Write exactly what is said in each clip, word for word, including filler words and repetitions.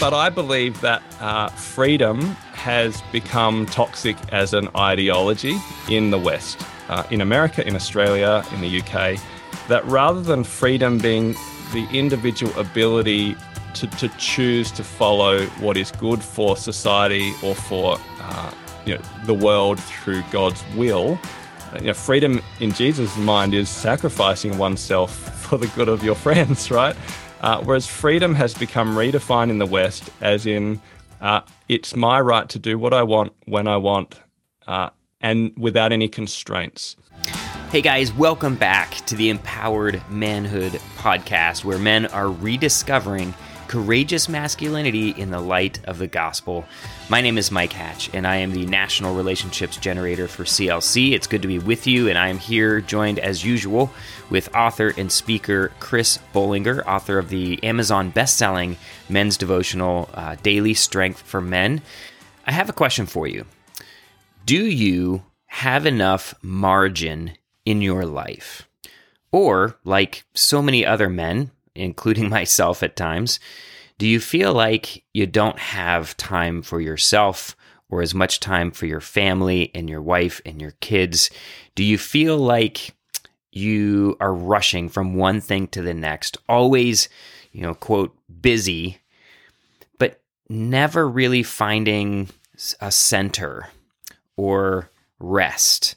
but I believe that uh, freedom has become toxic as an ideology in the West, uh, in America, in Australia, in the U K, that rather than freedom being the individual ability to, to choose to follow what is good for society or for uh, you know, the world through God's will, you know, freedom in Jesus' mind is sacrificing oneself for the good of your friends, right? Uh, whereas freedom has become redefined in the West as in, uh, it's my right to do what I want, when I want, uh, and without any constraints. Hey guys, welcome back to the Empowered Manhood podcast, where men are rediscovering courageous masculinity in the light of the gospel. My name is Mike Hatch, and I am the National Relationships Generator for C L C. It's good to be with you, and I am here joined, as usual, with author and speaker Chris Bollinger, author of the Amazon best-selling men's devotional, uh, Daily Strength for Men. I have a question for you. Do you have enough margin in your life? Or, like so many other men, including myself at times, do you feel like you don't have time for yourself or as much time for your family and your wife and your kids? Do you feel like you are rushing from one thing to the next, always, you know, quote, busy, but never really finding a center or rest?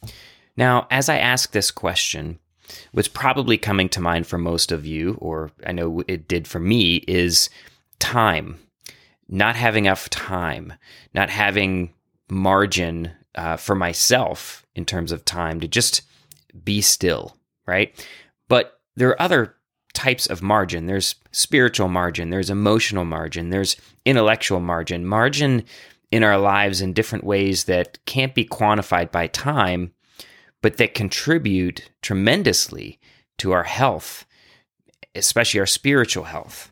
Now, as I ask this question, what's probably coming to mind for most of you, or I know it did for me, is time. Not having enough time, not having margin uh, for myself in terms of time to just be still, right? But there are other types of margin. There's spiritual margin, there's emotional margin, there's intellectual margin, margin in our lives in different ways that can't be quantified by time, but that contribute tremendously to our health, especially our spiritual health.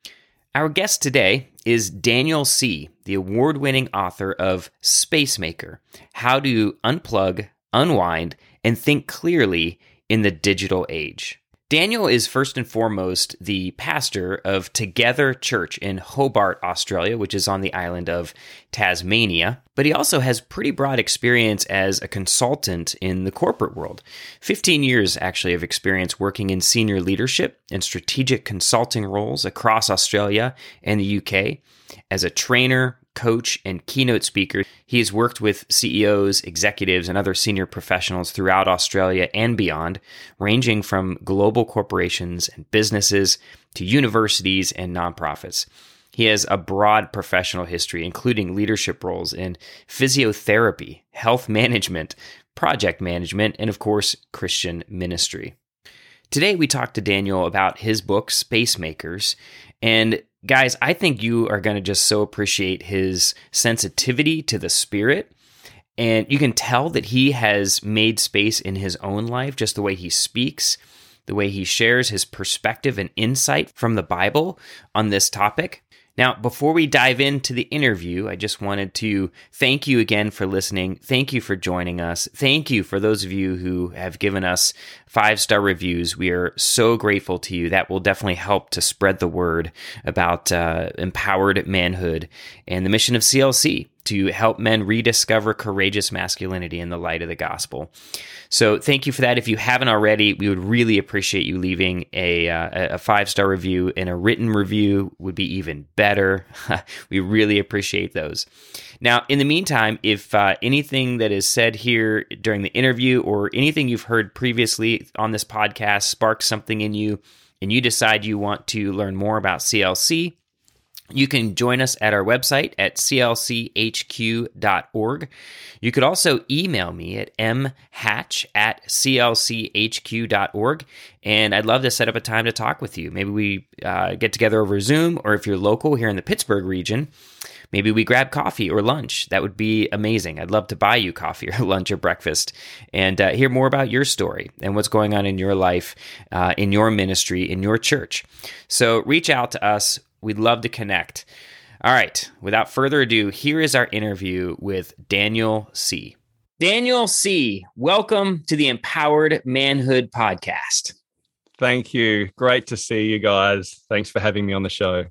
Our guest today is Daniel C., the award-winning author of Spacemaker: How to Unplug, Unwind, and Think Clearly in the Digital Age. Daniel is first and foremost the pastor of Together Church in Hobart, Australia, which is on the island of Tasmania, but he also has pretty broad experience as a consultant in the corporate world. fifteen years, actually, of experience working in senior leadership and strategic consulting roles across Australia and the U K. As a trainer, coach, and keynote speaker, he has worked with C E Os, executives, and other senior professionals throughout Australia and beyond, ranging from global corporations and businesses to universities and nonprofits. He has a broad professional history, including leadership roles in physiotherapy, health management, project management, and of course, Christian ministry. Today, we talked to Daniel about his book, Spacemakers, and guys, I think you are going to just so appreciate his sensitivity to the Spirit. And you can tell that he has made space in his own life, just the way he speaks, the way he shares his perspective and insight from the Bible on this topic. Now, before we dive into the interview, I just wanted to thank you again for listening. Thank you for joining us. Thank you for those of you who have given us five-star reviews. We are so grateful to you. That will definitely help to spread the word about uh, empowered manhood and the mission of C L C to help men rediscover courageous masculinity in the light of the gospel. So thank you for that. If you haven't already, we would really appreciate you leaving a, uh, a five-star review, and a written review would be even better. We really appreciate those. Now, in the meantime, if uh, anything that is said here during the interview or anything you've heard previously on this podcast sparks something in you, and you decide you want to learn more about C L C, you can join us at our website at c l c h q dot org. You could also email me at m hatch at c l c h q dot org, and I'd love to set up a time to talk with you. Maybe we uh, get together over Zoom, or if you're local here in the Pittsburgh region, maybe we grab coffee or lunch. That would be amazing. I'd love to buy you coffee or lunch or breakfast and uh, hear more about your story and what's going on in your life, uh, in your ministry, in your church. So reach out to us. We'd love to connect. All right, without further ado, here is our interview with Daniel C. Daniel C., welcome to the Empowered Manhood podcast. Thank you. Great to see you guys. Thanks for having me on the show.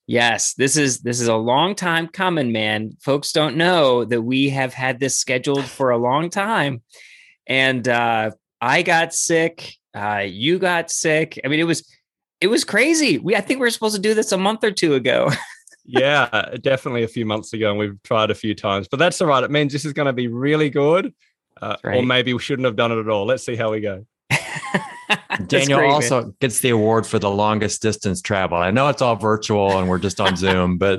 Yes, this is this is a long time coming, man. Folks don't know that we have had this scheduled for a long time, and uh, I got sick. Uh, you got sick. I mean, it was it was crazy. We I think we were supposed to do this a month or two ago. Yeah, definitely a few months ago, and we've tried a few times, but that's all right. It means this is going to be really good, uh, right. Or maybe we shouldn't have done it at all. Let's see how we go. Daniel great, also man. gets the award for the longest distance travel. I know it's all virtual and we're just on Zoom, but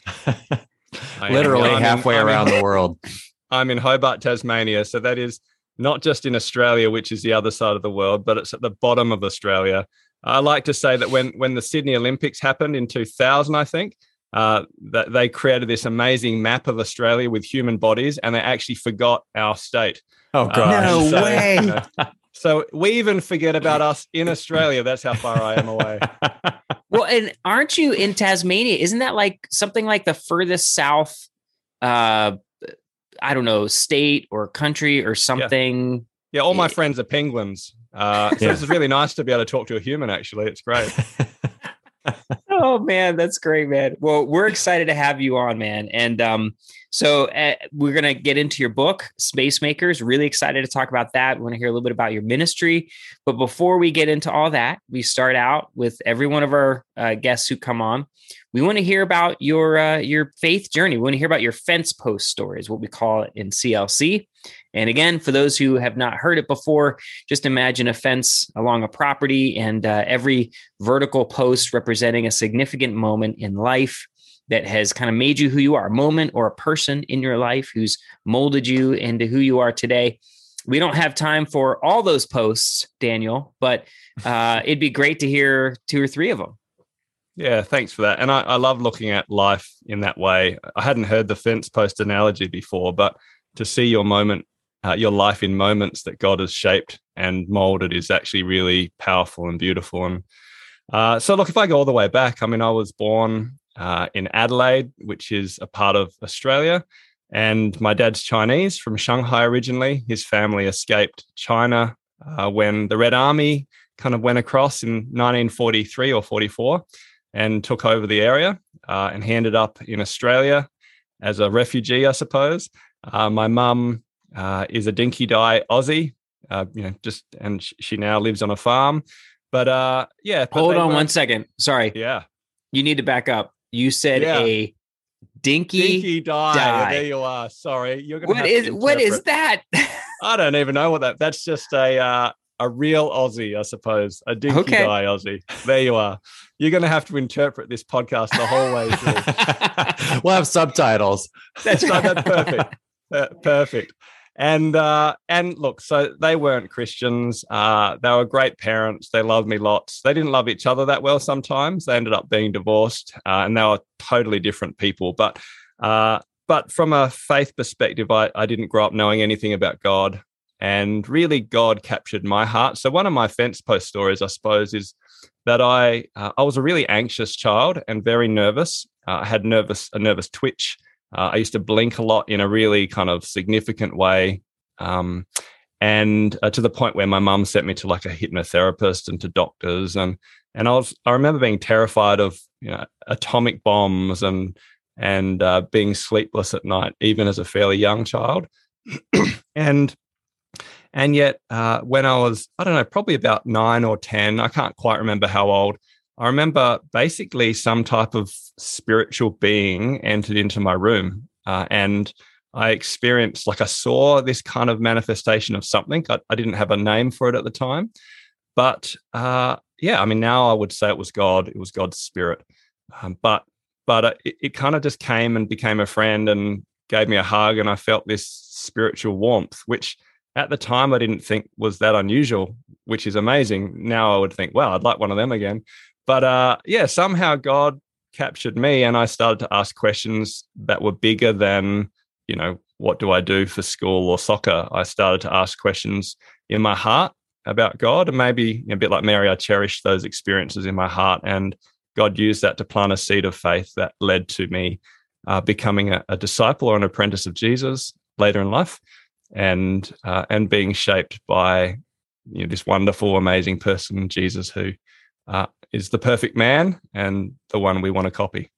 literally I'm halfway in, around in, the world. I'm in Hobart, Tasmania. So that is not just in Australia, which is the other side of the world, but it's at the bottom of Australia. I like to say that when, when the Sydney Olympics happened in two thousand, I think, uh, that they created this amazing map of Australia with human bodies, and they actually forgot our state. Oh, God. Uh, no so, way. You know, so we even forget about us in Australia. That's how far I am away. Well, and aren't you in Tasmania? Isn't that like something like the furthest south, uh, I don't know, state or country or something? Yeah, yeah all my friends are penguins. Uh, so yeah. This is really nice to be able to talk to a human, actually. It's great. Oh, man, that's great, man. Well, we're excited to have you on, man. And um, so uh, we're going to get into your book, Space Makers. Really excited to talk about that. We want to hear a little bit about your ministry. But before we get into all that, we start out with every one of our uh, guests who come on. We want to hear about your uh, your faith journey. We want to hear about your fence post stories, what we call it in C L C. And again, for those who have not heard it before, just imagine a fence along a property and uh, every vertical post representing a significant moment in life that has kind of made you who you are, a moment or a person in your life who's molded you into who you are today. We don't have time for all those posts, Daniel, but uh, it'd be great to hear two or three of them. Yeah, thanks for that. And I, I love looking at life in that way. I hadn't heard the fence post analogy before, but to see your moment, uh, your life in moments that God has shaped and molded is actually really powerful and beautiful. And uh, so, look, if I go all the way back, I mean, I was born uh, in Adelaide, which is a part of Australia, and my dad's Chinese, from Shanghai originally. His family escaped China uh, when the Red Army kind of went across in nineteen forty-three or forty-four and took over the area, uh, and he ended up in Australia as a refugee, I suppose. Uh, my mum uh, is a dinky-die Aussie, uh, you know, just and sh- she now lives on a farm. But uh, yeah, but hold on one second. Sorry, yeah, you need to back up. You said yeah. a dinky, dinky die. die. There you are. Sorry, you're gonna. What is what is that? I don't even know what that. That's just a uh, a real Aussie, I suppose. A dinky okay. die Aussie. There you are. You're going to have to interpret this podcast the whole way through. We'll have subtitles. That's right. That's perfect. Uh, perfect. And uh, and look, so they weren't Christians. Uh, they were great parents. They loved me lots. They didn't love each other that well sometimes. They ended up being divorced, uh, and they were totally different people. But uh, but from a faith perspective, I, I didn't grow up knowing anything about God. And really, God captured my heart. So one of my fence post stories, I suppose, is that I uh, I was a really anxious child and very nervous. Uh, I had nervous a nervous twitch. Uh, I used to blink a lot in a really kind of significant way, um, and uh, to the point where my mum sent me to like a hypnotherapist and to doctors. And and I was I remember being terrified of you know atomic bombs and and uh, being sleepless at night, even as a fairly young child. and And yet, uh, when I was, I don't know, probably about nine or ten, I can't quite remember how old, I remember basically some type of spiritual being entered into my room. Uh, and I experienced, like I saw this kind of manifestation of something. I, I didn't have a name for it at the time. But uh, yeah, I mean, now I would say it was God. It was God's spirit. Um, but but it, it kind of just came and became a friend and gave me a hug. And I felt this spiritual warmth, which at the time, I didn't think was that unusual, which is amazing. Now I would think, wow, I'd like one of them again. But uh, yeah, somehow God captured me, and I started to ask questions that were bigger than, you know, what do I do for school or soccer? I started to ask questions in my heart about God, and maybe a bit like Mary, I cherished those experiences in my heart, and God used that to plant a seed of faith that led to me uh, becoming a, a disciple or an apprentice of Jesus later in life. And uh, and being shaped by you know, this wonderful, amazing person, Jesus, who uh, is the perfect man and the one we want to copy.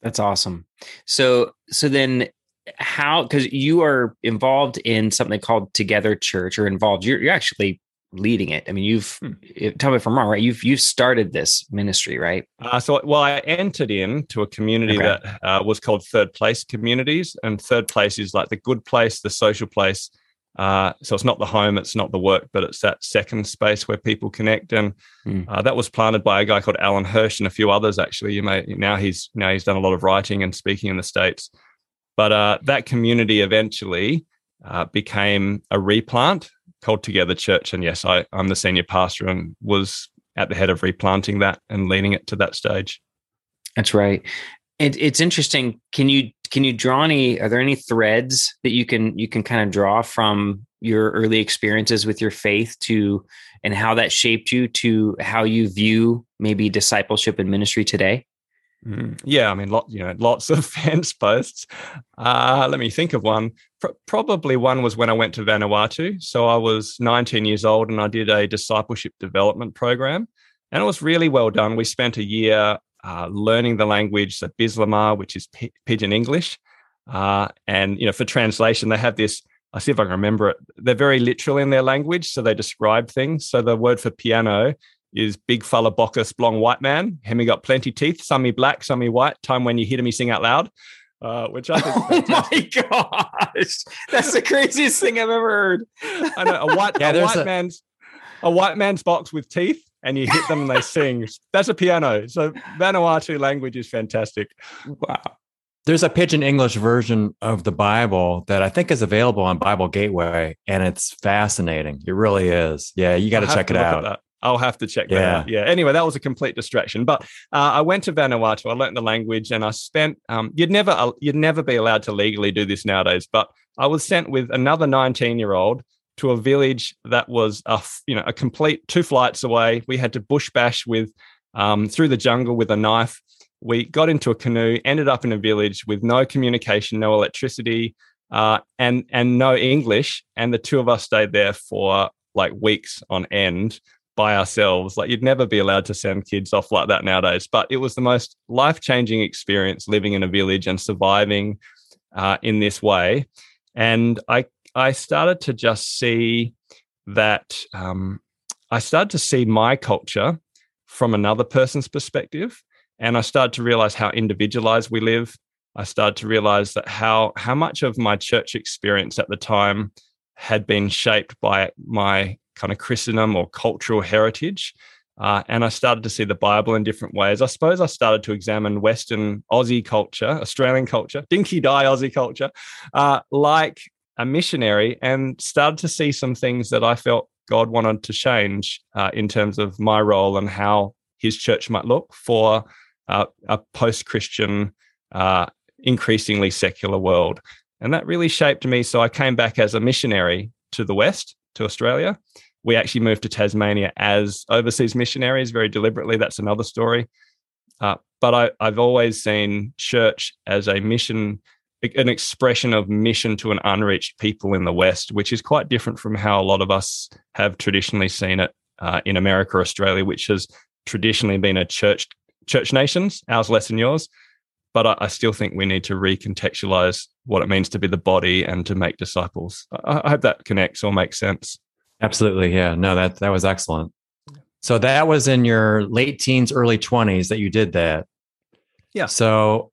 That's awesome. So, so then how, because you are involved in something called Together Church, or involved, you're, you're actually leading it. I mean, you've, hmm. tell me if I'm wrong, right? You've, you've started this ministry, right? Uh, so, well, I entered into a community okay. that uh, was called Third Place Communities, and Third Place is like the good place, the social place. Uh, so it's not the home, it's not the work, but it's that second space where people connect. And mm. uh, that was planted by a guy called Alan Hirsch and a few others. Actually, you may now he's now he's done a lot of writing and speaking in the States. But uh, that community eventually uh, became a replant called Together Church. And yes, I, I'm the senior pastor and was at the head of replanting that and leading it to that stage. That's right. It, it's interesting. Can you can you draw any? Are there any threads that you can you can kind of draw from your early experiences with your faith to, and how that shaped you to how you view maybe discipleship and ministry today? Mm, yeah, I mean, lot you know, lots of fence posts. Uh, let me think of one. Pro- probably one was when I went to Vanuatu. So I was nineteen years old and I did a discipleship development program, and it was really well done. We spent a year Uh, learning the language, so Bislima, which is P- Pidgin English. Uh, and, you know, for translation, they have this, I'll see if I can remember it. They're very literal in their language, so they describe things. So the word for piano is big fella bockus, blong white man. Him he got plenty teeth, some he black, some he white. Time when you hit him, he sing out loud, uh, which I think is fantastic. Oh my gosh, that's the craziest thing I've ever heard. I know, a white, yeah, a white a- man's a white man's box with teeth, and you hit them and they sing. That's a piano. So Vanuatu language is fantastic. Wow. There's a Pidgin English version of the Bible that I think is available on Bible Gateway, and it's fascinating. It really is. Yeah, you got to check it out. I'll have to check that yeah. out. Yeah. Anyway, that was a complete distraction. But uh, I went to Vanuatu. I learned the language, and I spent. Um, you'd never, uh, you'd never be allowed to legally do this nowadays. But I was sent with another nineteen-year-old to a village that was a, you know, a complete two flights away. We had to bush bash with um, through the jungle with a knife. We got into a canoe, ended up in a village with no communication, no electricity, uh, and and no English. And the two of us stayed there for like weeks on end by ourselves. Like, you'd never be allowed to send kids off like that nowadays. But it was the most life-changing experience living in a village and surviving uh, in this way. And I I started to just see that um, I started to see my culture from another person's perspective. And I started to realize how individualized we live. I started to realize that how, how much of my church experience at the time had been shaped by my kind of Christendom or cultural heritage. Uh, and I started to see the Bible in different ways. I suppose I started to examine Western Aussie culture, Australian culture, dinky die Aussie culture, uh, like a missionary, and started to see some things that I felt God wanted to change uh, in terms of my role and how his church might look for uh, a post-Christian, uh, increasingly secular world. And that really shaped me. So I came back as a missionary to the West, to Australia. We actually moved to Tasmania as overseas missionaries very deliberately. That's another story. Uh, but I, I've always seen church as a mission, an expression of mission to an unreached people in the West, which is quite different from how a lot of us have traditionally seen it uh, in America or Australia, which has traditionally been a church church nations, ours less than yours. But I, I still think we need to recontextualize what it means to be the body and to make disciples. I, I hope that connects or makes sense. Absolutely. Yeah. No, that, that was excellent. So that was in your late teens, early twenties that you did that. Yeah. So,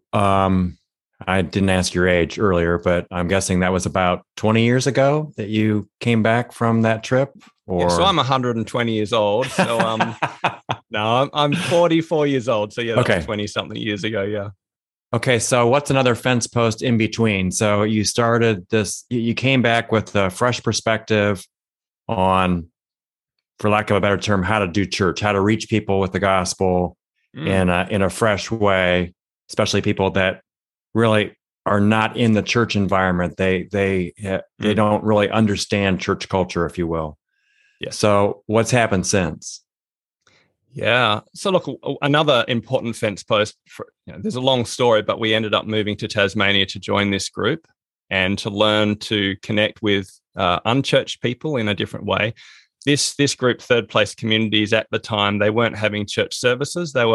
um, I didn't ask your age earlier, but I'm guessing that was about twenty years ago that you came back from that trip. Or... Yeah, so I'm one hundred twenty years old. So um, no, I'm, I'm forty-four years old. So yeah, that's okay. twenty something years ago. Yeah. Okay. So what's another fence post in between? So you started this, you came back with a fresh perspective on, for lack of a better term, how to do church, how to reach people with the gospel mm. in a, in a fresh way, especially people that really are not in the church environment. They they they mm. don't really understand church culture, if you will. Yeah. So what's happened since? Yeah. So look, another important fence post. For, you know, there's a long story, but we ended up moving to Tasmania to join this group and to learn to connect with uh, unchurched people in a different way. This this group, Third Place Communities, at the time, they weren't having church services. They were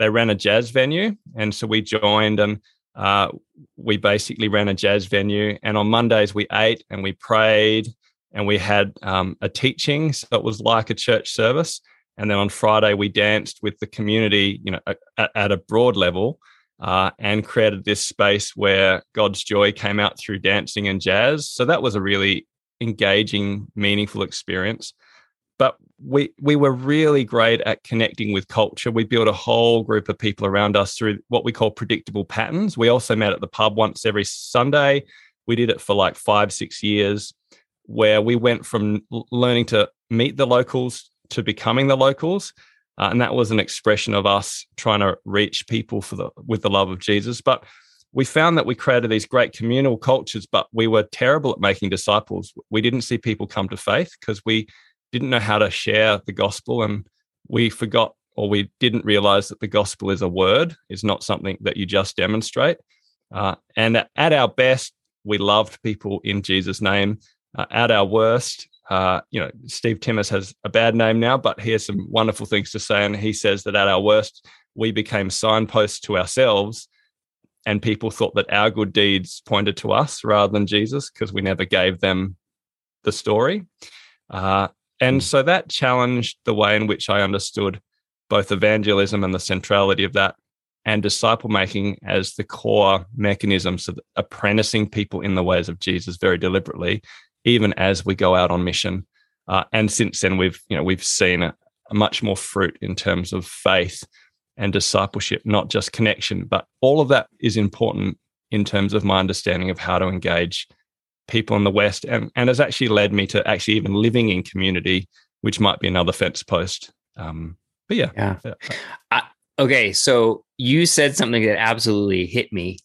they ran a jazz venue. And so we joined and uh, we basically ran a jazz venue. And on Mondays we ate and we prayed and we had um, a teaching. So it was like a church service. And then on Friday we danced with the community, you know, at, at a broad level, uh, and created this space where God's joy came out through dancing and jazz. So that was a really engaging, meaningful experience. But we we were really great at connecting with culture. We built a whole group of people around us through what we call predictable patterns. We also met at the pub once every Sunday. We did it for like five, six years, where we went from learning to meet the locals to becoming the locals. Uh, and that was an expression of us trying to reach people for the with the love of Jesus. But we found that we created these great communal cultures, but we were terrible at making disciples. We didn't see people come to faith because we didn't know how to share the gospel, and we forgot, or we didn't realize that the gospel is a word, is not something that you just demonstrate. Uh, and at our best, we loved people in Jesus' name. Uh, at our worst, uh, you know, Steve Timmis has a bad name now, but he has some wonderful things to say. And he says that at our worst, we became signposts to ourselves, and people thought that our good deeds pointed to us rather than Jesus because we never gave them the story. Uh, And so that challenged the way in which I understood both evangelism and the centrality of that, and disciple making as the core mechanisms of apprenticing people in the ways of Jesus very deliberately, even as we go out on mission. Uh, and since then, we've you know we've seen a, a much more fruit in terms of faith and discipleship, not just connection, but all of that is important in terms of my understanding of how to engage people in the West, and, and has actually led me to actually even living in community, which might be another fence post. Um, but yeah. Yeah. yeah. I, okay. So you said something that absolutely hit me.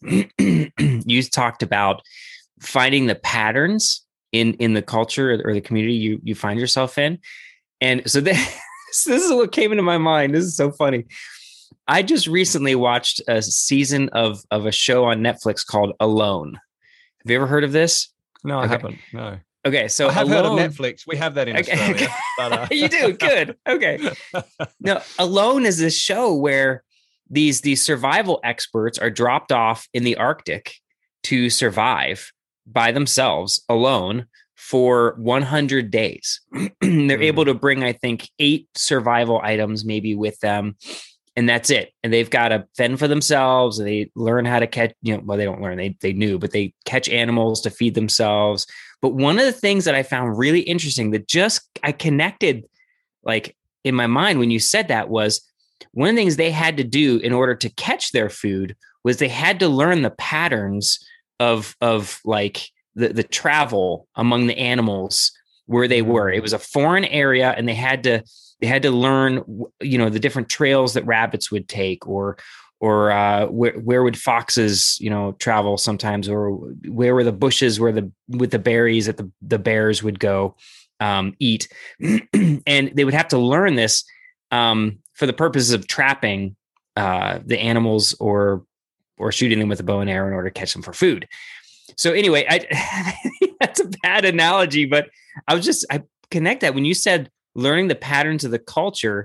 You talked about finding the patterns in, in the culture or the community you, you find yourself in. And so this, this is what came into my mind. This is so funny. I just recently watched a season of, of a show on Netflix called Alone. Have you ever heard of this? No, I okay. haven't. No. Okay, so I have Alone, heard of Netflix. We have that in okay, Australia. okay. But, uh... You do good. Okay. Now, Alone is this show where these these survival experts are dropped off in the Arctic to survive by themselves alone for one hundred days. They're mm. able to bring, I think, eight survival items maybe with them. And that's it. And they've got to fend for themselves. They learn how to catch, you know, well, they don't learn, they they knew, but they catch animals to feed themselves. But one of the things that I found really interesting that just I connected like in my mind when you said that was one of the things they had to do in order to catch their food was they had to learn the patterns of, of like the, the travel among the animals where they were. It was a foreign area, and they had to They had to learn, you know, the different trails that rabbits would take, or, or uh, where where would foxes, you know, travel sometimes, or where were the bushes where the with the berries that the the bears would go um, eat, and they would have to learn this um, for the purposes of trapping uh, the animals or or shooting them with a bow and arrow in order to catch them for food. So anyway, I that's a bad analogy, but I was just I connect that when you said learning the patterns of the culture,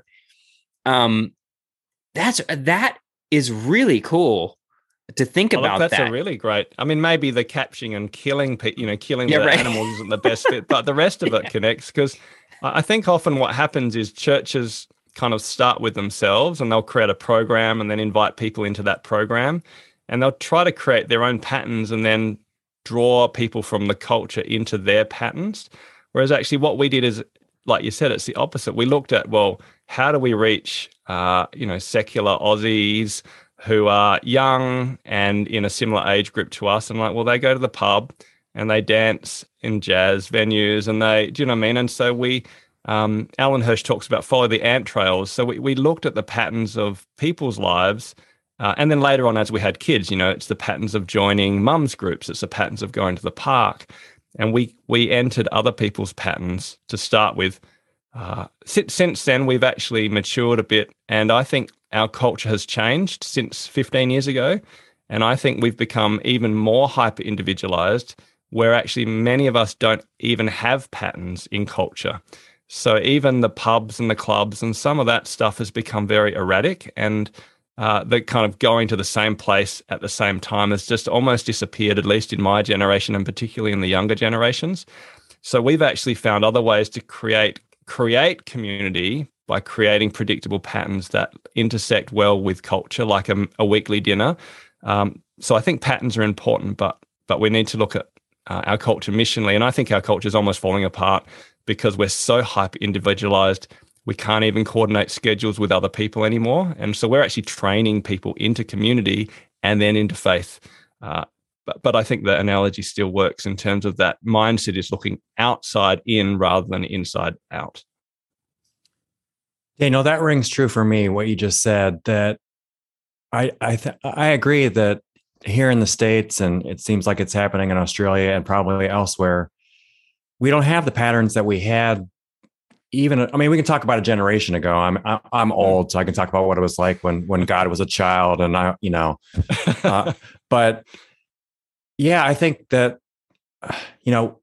um, that's that is really cool to think well, about. That's that. a really great. I mean, maybe the catching and killing, you know, killing yeah, the right. animals isn't the best fit, but the rest of it yeah. connects, because I think often what happens is churches kind of start with themselves, and they'll create a program and then invite people into that program, and they'll try to create their own patterns and then draw people from the culture into their patterns. Whereas actually what we did is, like you said, it's the opposite. We looked at, well, how do we reach, uh, you know, secular Aussies who are young and in a similar age group to us? And like, well, they go to the pub and they dance in jazz venues, and they, do you know what I mean? And so we, um, Alan Hirsch talks about follow the ant trails. So we, we looked at the patterns of people's lives. Uh, and then later on, as we had kids, you know, it's the patterns of joining mums groups. It's the patterns of going to the park. And we we entered other people's patterns to start with. Uh, since, since then, we've actually matured a bit. And I think our culture has changed since fifteen years ago. And I think we've become even more hyper-individualized, where actually many of us don't even have patterns in culture. So even the pubs and the clubs and some of that stuff has become very erratic. And uh, the kind of going to the same place at the same time has just almost disappeared, at least in my generation and particularly in the younger generations. So we've actually found other ways to create create community by creating predictable patterns that intersect well with culture, like a, a weekly dinner. Um, so I think patterns are important, but but we need to look at uh, our culture missionally. And I think our culture is almost falling apart because we're so hyper individualized. We can't even coordinate schedules with other people anymore. And so we're actually training people into community and then into faith. Uh, but, but I think the analogy still works in terms of that mindset is looking outside in rather than inside out. Daniel, that rings true for me, what you just said, that I I, th- I agree that here in the States, and it seems like it's happening in Australia and probably elsewhere, we don't have the patterns that we had. Even, I mean, we can talk about a generation ago. I'm I'm old, so I can talk about what it was like when when God was a child, and I, you know, uh, but yeah, I think that, you know,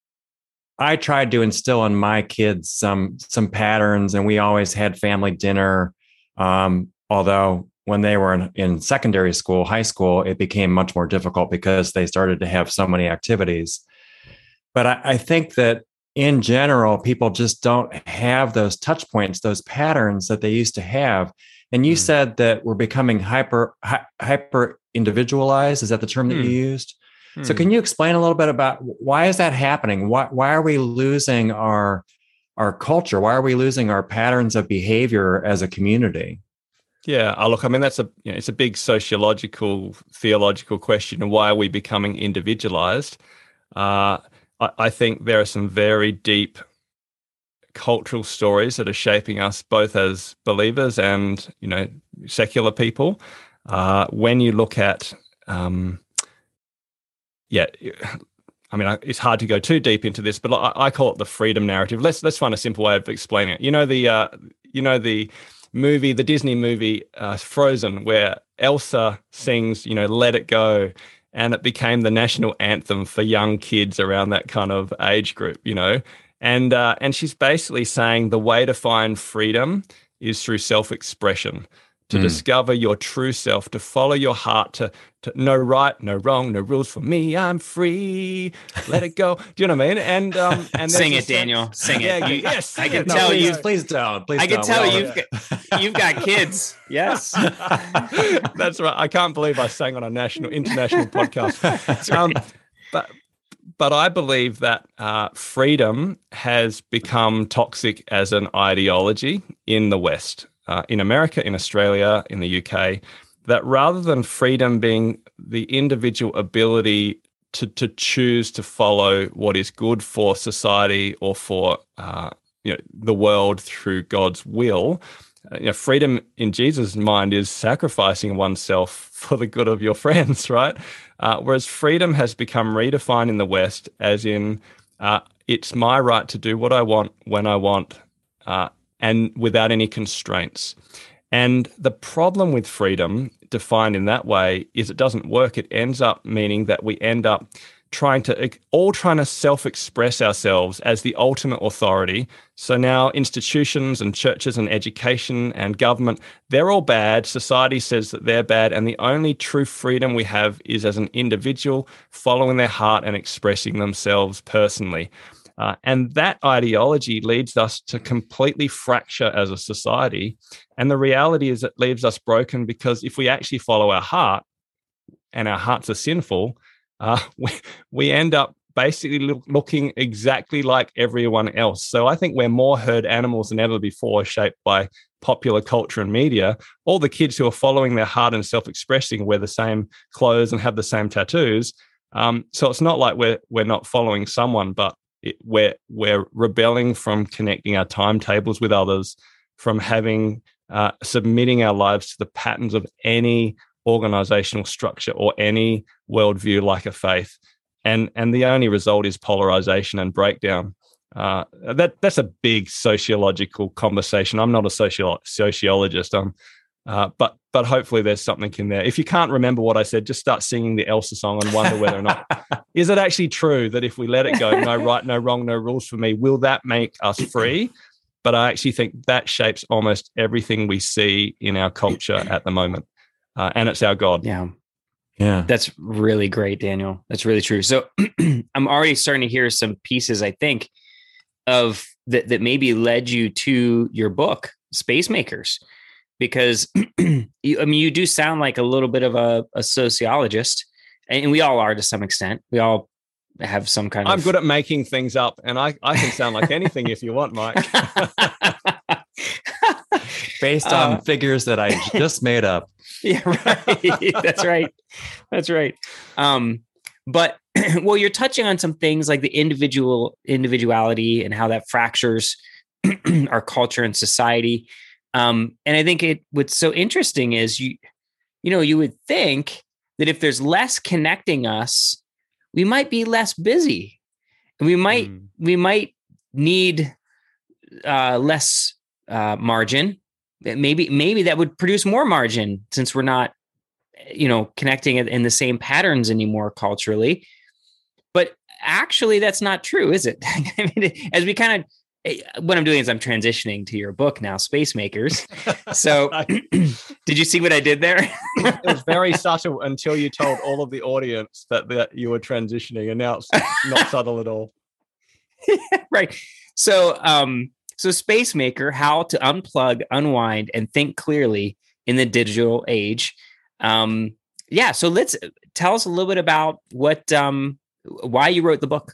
I tried to instill in my kids some some patterns, and we always had family dinner. Um, although when they were in, in secondary school, high school, it became much more difficult because they started to have so many activities. But I, I think that in general, people just don't have those touch points, those patterns that they used to have. And you mm. said that we're becoming hyper hi, hyper individualized. Is that the term that mm. you used? Mm. So can you explain a little bit about why is that happening? Why why are we losing our our culture? Why are we losing our patterns of behavior as a community? Yeah, oh, look, I mean, that's a you know, it's a big sociological, theological question. And why are we becoming individualized? Uh, I think there are some very deep cultural stories that are shaping us both as believers and, you know, secular people. Uh, when you look at, um, yeah, I mean, it's hard to go too deep into this, but I, I call it the freedom narrative. Let's let's find a simple way of explaining it. You know the, uh, you know the movie, the Disney movie uh, Frozen, where Elsa sings, you know, "Let It Go." And it became the national anthem for young kids around that kind of age group, you know. And uh, and she's basically saying the way to find freedom is through self-expression, to mm. discover your true self, to follow your heart, to, to no right, no wrong, no rules for me. I'm free. Let it go. Do you know what I mean? And um, and sing it, Daniel. Sing it. Yeah, you, yes, I can no, tell please, you. Please don't. Please I can don't. tell well, you've got, you've got kids. Yes, that's right. I can't believe I sang on a national, international podcast. That's um, right. But but I believe that uh, freedom has become toxic as an ideology in the West, uh, in America, in Australia, in the U K. That rather than freedom being the individual ability to to choose to follow what is good for society or for uh, you know the world through God's will. Uh, you know, freedom in Jesus' mind is sacrificing oneself for the good of your friends, right? Uh, whereas freedom has become redefined in the West as in uh, it's my right to do what I want when I want uh, and without any constraints. And the problem with freedom defined in that way is it doesn't work. It ends up meaning that we end up trying to all trying to self-express ourselves as the ultimate authority. So now institutions and churches and education and government, they're all bad. Society says that they're bad. And the only true freedom we have is as an individual following their heart and expressing themselves personally. Uh, and that ideology leads us to completely fracture as a society. And the reality is it leaves us broken because if we actually follow our heart and our hearts are sinful, Uh, we, we end up basically look, looking exactly like everyone else. So I think we're more herd animals than ever before, shaped by popular culture and media. All the kids who are following their heart and self-expressing wear the same clothes and have the same tattoos. Um, so it's not like we're we're not following someone, but it, we're we're rebelling from connecting our timetables with others, from having uh, submitting our lives to the patterns of any organizational structure or any worldview like a faith, and and the only result is polarization and breakdown. Uh, that that's a big sociological conversation. I'm not a socio- sociologist, um, uh, but but hopefully there's something in there. If you can't remember what I said, just start singing the Elsa song and wonder whether or not is it actually true that if we let it go, no right, no wrong, no rules for me, will that make us free? but I actually think that shapes almost everything we see in our culture at the moment. Uh, and it's our God. Yeah. Yeah. That's really great, Daniel. That's really true. So I'm already starting to hear some pieces, I think, of that that maybe led you to your book, Space Makers, because you, I mean, you do sound like a little bit of a, a sociologist, and we all are to some extent. We all have some kind I'm of... I'm good at making things up, and I, I can sound like anything if you want, Mike. Based on uh, figures that I just made up. Yeah, right. That's right. That's right. Um, but well, you're touching on some things like the individual individuality and how that fractures our culture and society. Um, and I think it what's so interesting is you, you know, you would think that if there's less connecting us, we might be less busy, and we might mm. we might need uh, less uh, margin. Maybe maybe that would produce more margin, since we're not, you know, connecting in the same patterns anymore culturally. But actually, that's not true, is it? I mean, as we kind of, what I'm doing is I'm transitioning to your book now, Space Makers. So did you see what I did there? It was very subtle until you told all of the audience that, that you were transitioning, and now it's not subtle at all. Right. So, um, So Space Maker, how to unplug, unwind, and think clearly in the digital age. Um, yeah, so let's tell us a little bit about what, um, why you wrote the book.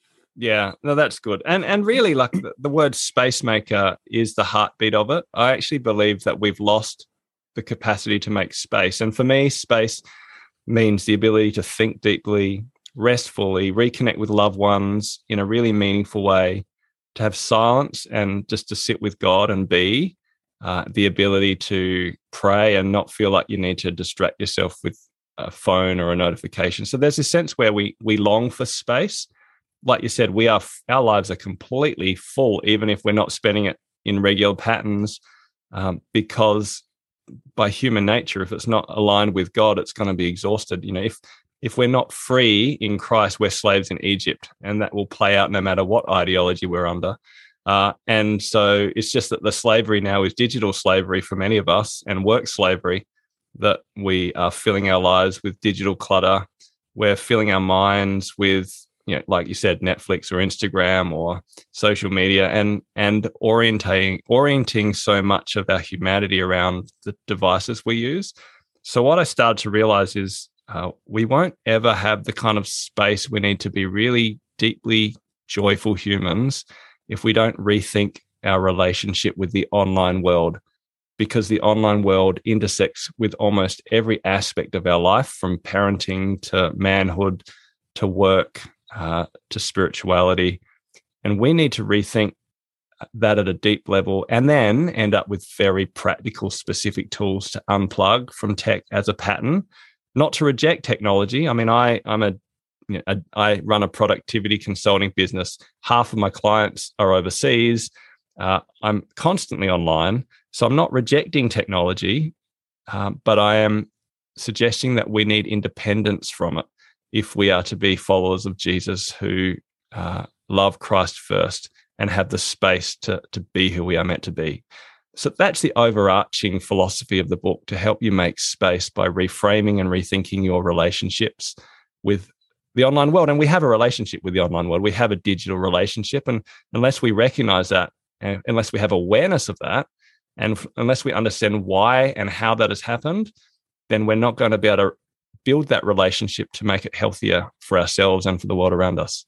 Yeah, no, that's good. And and really, like the, the word space maker is the heartbeat of it. I actually believe that we've lost the capacity to make space. And for me, space means the ability to think deeply, rest fully, reconnect with loved ones in a really meaningful way, to have silence and just to sit with God and be, uh, the ability to pray and not feel like you need to distract yourself with a phone or a notification. So there's a sense where we we long for space. Like you said, we are our lives are completely full, even if we're not spending it in regular patterns, um, because by human nature, if it's not aligned with God, it's going to be exhausted. You know, if If we're not free in Christ, we're slaves in Egypt, and that will play out no matter what ideology we're under. Uh, and so it's just that the slavery now is digital slavery for many of us, and work slavery, that we are filling our lives with digital clutter. We're filling our minds with, you know, like you said, Netflix or Instagram or social media, and and orientating orienting so much of our humanity around the devices we use. So what I started to realize is, Uh, we won't ever have the kind of space we need to be really deeply joyful humans if we don't rethink our relationship with the online world, because the online world intersects with almost every aspect of our life, from parenting to manhood to work uh, to spirituality. And we need to rethink that at a deep level, and then end up with very practical, specific tools to unplug from tech as a pattern. Not to reject technology. I mean, I, I'm a, you know, a, I run a productivity consulting business. Half of my clients are overseas. Uh, I'm constantly online. So I'm not rejecting technology, um, but I am suggesting that we need independence from it if we are to be followers of Jesus who uh, love Christ first and have the space to, to be who we are meant to be. So that's the overarching philosophy of the book, to help you make space by reframing and rethinking your relationships with the online world. And we have a relationship with the online world. We have a digital relationship. And unless we recognize that, and unless we have awareness of that, and f- unless we understand why and how that has happened, then we're not going to be able to build that relationship to make it healthier for ourselves and for the world around us.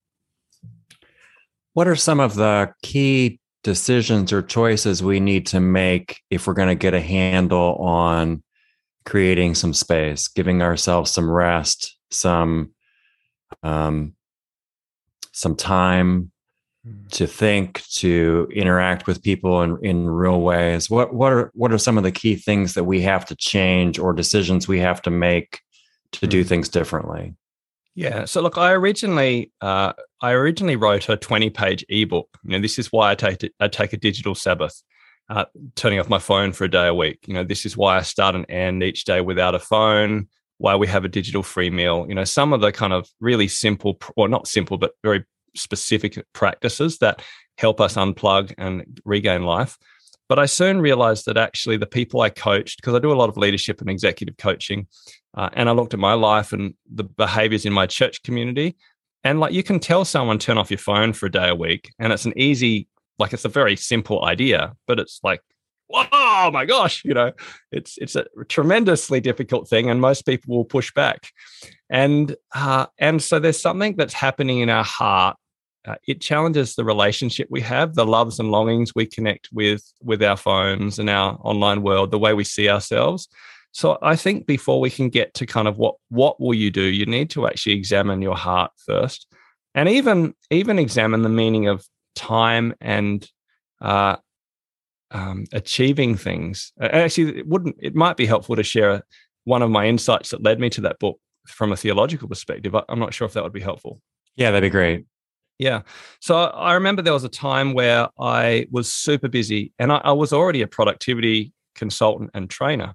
What are some of the key decisions or choices we need to make if we're going to get a handle on creating some space, giving ourselves some rest, some um, some time to think, to interact with people in, in real ways? What what are what are some of the key things that we have to change, or decisions we have to make to do things differently? Yeah. So look, I originally uh, I originally wrote a twenty-page ebook. You know, this is why I take I take a digital Sabbath, uh, turning off my phone for a day a week. You know, this is why I start and end each day without a phone. Why we have a digital free meal. You know, some of the kind of really simple, or not simple, but very specific practices that help us unplug and regain life. But I soon realized that actually the people I coached, because I do a lot of leadership and executive coaching, uh, and I looked at my life and the behaviors in my church community, and like you can tell someone turn off your phone for a day a week, and it's an easy, like it's a very simple idea, but it's like, oh my gosh, you know, it's it's a tremendously difficult thing, and most people will push back. And uh, and so there's something that's happening in our heart. Uh, it challenges the relationship we have, the loves and longings we connect with with our phones and our online world, the way we see ourselves. So I think before we can get to kind of what what will you do, you need to actually examine your heart first, and even even examine the meaning of time and uh, um, achieving things. Actually, it wouldn't. It might be helpful to share one of my insights that led me to that book from a theological perspective. I'm not sure if that would be helpful. Yeah, that'd be great. Yeah. So I remember there was a time where I was super busy, and I, I was already a productivity consultant and trainer.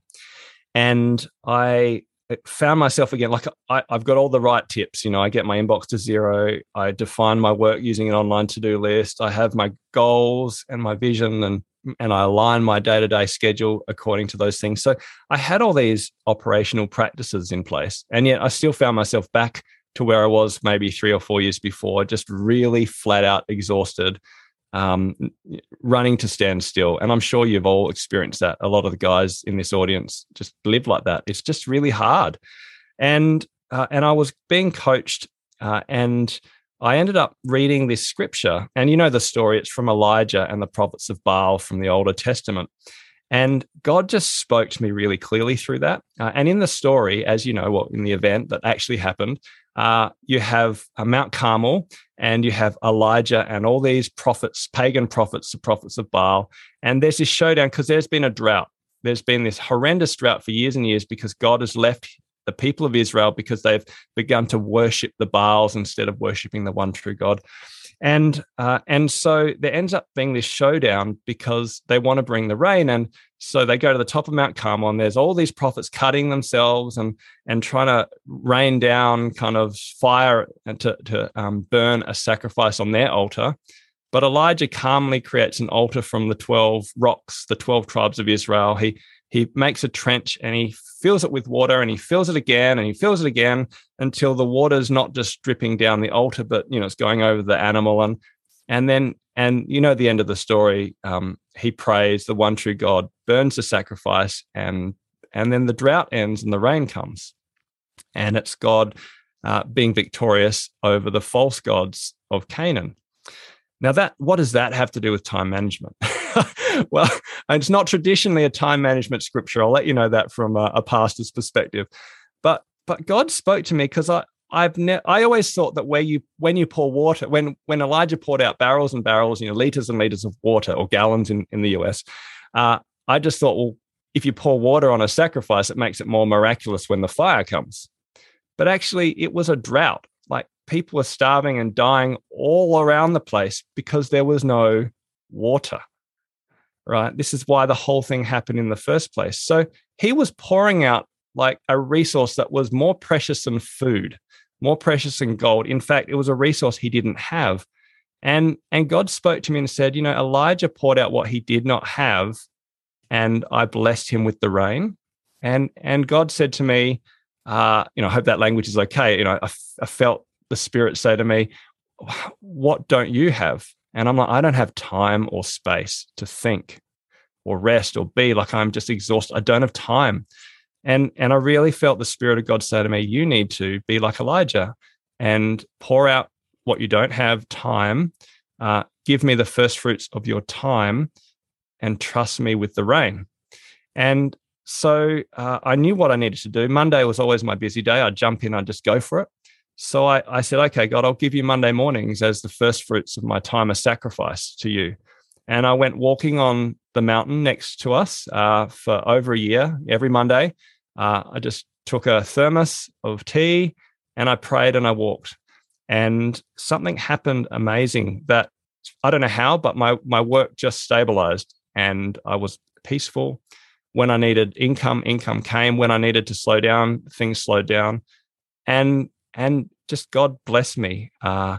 And I found myself again, like I, I've got all the right tips. You know, I get my inbox to zero. I define my work using an online to-do list. I have my goals and my vision, and and I align my day-to-day schedule according to those things. So I had all these operational practices in place, and yet I still found myself back to where I was maybe three or four years before, just really flat out exhausted, um, running to stand still. And I'm sure you've all experienced that. A lot of the guys in this audience just live like that. It's just really hard. And uh, and I was being coached, uh, and I ended up reading this scripture. And you know the story. It's from Elijah and the prophets of Baal from the Old Testament. And God just spoke to me really clearly through that. Uh, and in the story, as you know, well, in the event that actually happened, uh, you have uh, Mount Carmel, and you have Elijah and all these prophets, pagan prophets, the prophets of Baal. And there's this showdown because there's been a drought. There's been this horrendous drought for years and years because God has left the people of Israel because they've begun to worship the Baals instead of worshiping the one true God. And uh, and so there ends up being this showdown because they want to bring the rain. And so they go to the top of Mount Carmel, and there's all these prophets cutting themselves and and trying to rain down kind of fire and to, to um, burn a sacrifice on their altar. But Elijah calmly creates an altar from the twelve rocks, the twelve tribes of Israel. He He makes a trench, and he fills it with water, and he fills it again, and he fills it again until the water's not just dripping down the altar, but you know it's going over the animal. And and then and you know the end of the story. Um, he prays the one true God, burns the sacrifice, and and then the drought ends and the rain comes, and it's God uh, being victorious over the false gods of Canaan. Now, that what does that have to do with time management? Well, it's not traditionally a time management scripture. I'll let you know that from a, a pastor's perspective. But but God spoke to me because I I've ne- I always thought that where you when you pour water, when when Elijah poured out barrels and barrels, you know, liters and liters of water, or gallons in, in the U S, uh, I just thought, well, if you pour water on a sacrifice, it makes it more miraculous when the fire comes. But actually, it was a drought. Like people were starving and dying all around the place because there was no water. Right? This is why the whole thing happened in the first place. So he was pouring out like a resource that was more precious than food, more precious than gold. In fact, it was a resource he didn't have. And, and God spoke to me and said, you know, Elijah poured out what he did not have, and I blessed him with the rain. And, and God said to me, uh, you know, I hope that language is okay. You know, I, I felt the Spirit say to me, what don't you have? And I'm like, I don't have time or space to think or rest or be. Like, I'm just exhausted. I don't have time. And, and I really felt the Spirit of God say to me, you need to be like Elijah and pour out what you don't have, time. Uh, give me the first fruits of your time and trust me with the rain. And so uh, I knew what I needed to do. Monday was always my busy day. I'd jump in, I'd just go for it. So I, I said, okay, God, I'll give you Monday mornings as the first fruits of my time of sacrifice to you. And I went walking on the mountain next to us uh, for over a year, every Monday. Uh, I just took a thermos of tea and I prayed and I walked. And something happened amazing that I don't know how, but my, my work just stabilized and I was peaceful. When I needed income, income came. When I needed to slow down, things slowed down. And And just God bless me. Uh,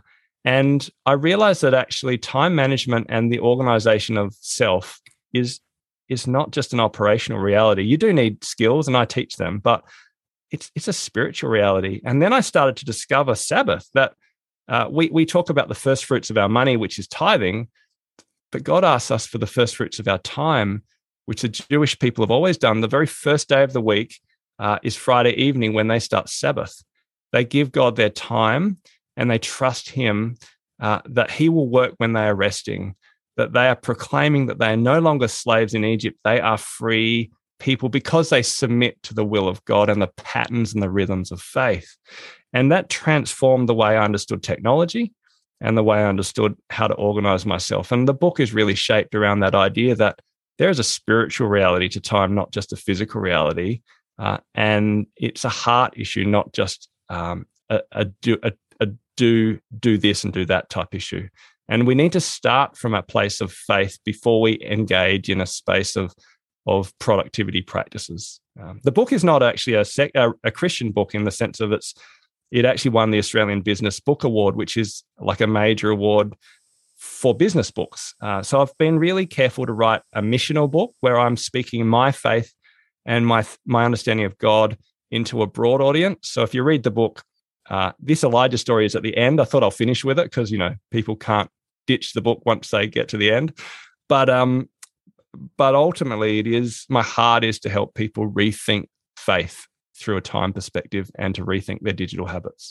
And I realized that actually time management and the organization of self is, is not just an operational reality. You do need skills, and I teach them, but it's it's a spiritual reality. And then I started to discover Sabbath, that uh, we, we talk about the first fruits of our money, which is tithing, but God asks us for the first fruits of our time, which the Jewish people have always done. The very first day of the week uh, is Friday evening when they start Sabbath. They give God their time, and they trust him uh, that he will work when they are resting, that they are proclaiming that they are no longer slaves in Egypt. They are free people because they submit to the will of God and the patterns and the rhythms of faith. And that transformed the way I understood technology and the way I understood how to organize myself. And the book is really shaped around that idea that there is a spiritual reality to time, not just a physical reality. Uh, and it's a heart issue, not just um, a, a, do, a, a do, do this and do that type issue. And we need to start from a place of faith before we engage in a space of, of productivity practices. Um, the book is not actually a, sec, a, a Christian book in the sense of it's, it actually won the Australian Business Book Award, which is like a major award for business books. Uh, so I've been really careful to write a missional book where I'm speaking my faith and my my understanding of God into a broad audience. So if you read the book, uh, this Elijah story is at the end. I thought I'll finish with it because, you know, people can't ditch the book once they get to the end. But um, but ultimately, it is my heart is to help people rethink faith through a time perspective and to rethink their digital habits.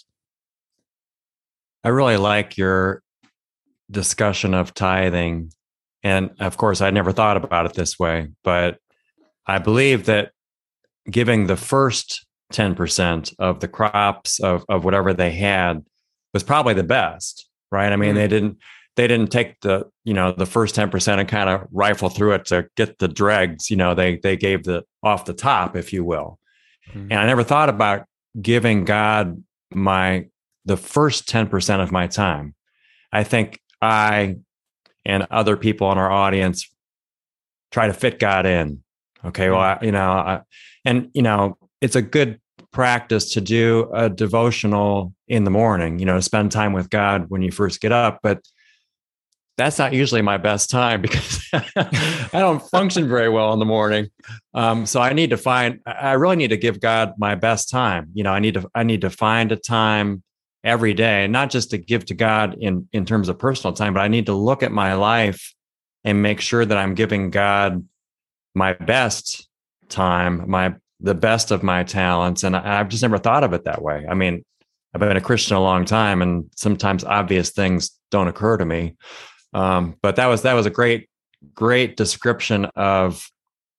I really like your discussion of tithing. And of course, I never thought about it this way, but I believe that giving the first ten percent of the crops of, of whatever they had was probably the best, right? I mean, mm-hmm. they didn't they didn't take the, you know, the first ten percent and kind of rifle through it to get the dregs, you know, they they gave the off the top, if you will. Mm-hmm. And I never thought about giving God my the first ten percent of my time. I think I and other people in our audience try to fit God in. Okay, well, I, you know, I, and, you know, it's a good practice to do a devotional in the morning, you know, to spend time with God when you first get up. But that's not usually my best time because I don't function very well in the morning. Um, so I need to find, I really need to give God my best time. You know, I need to, I need to find a time every day, not just to give to God in, in terms of personal time, but I need to look at my life and make sure that I'm giving God my best time, my, the best of my talents. And I, I've just never thought of it that way. I mean, I've been a Christian a long time and sometimes obvious things don't occur to me. Um, but that was, that was a great, great description of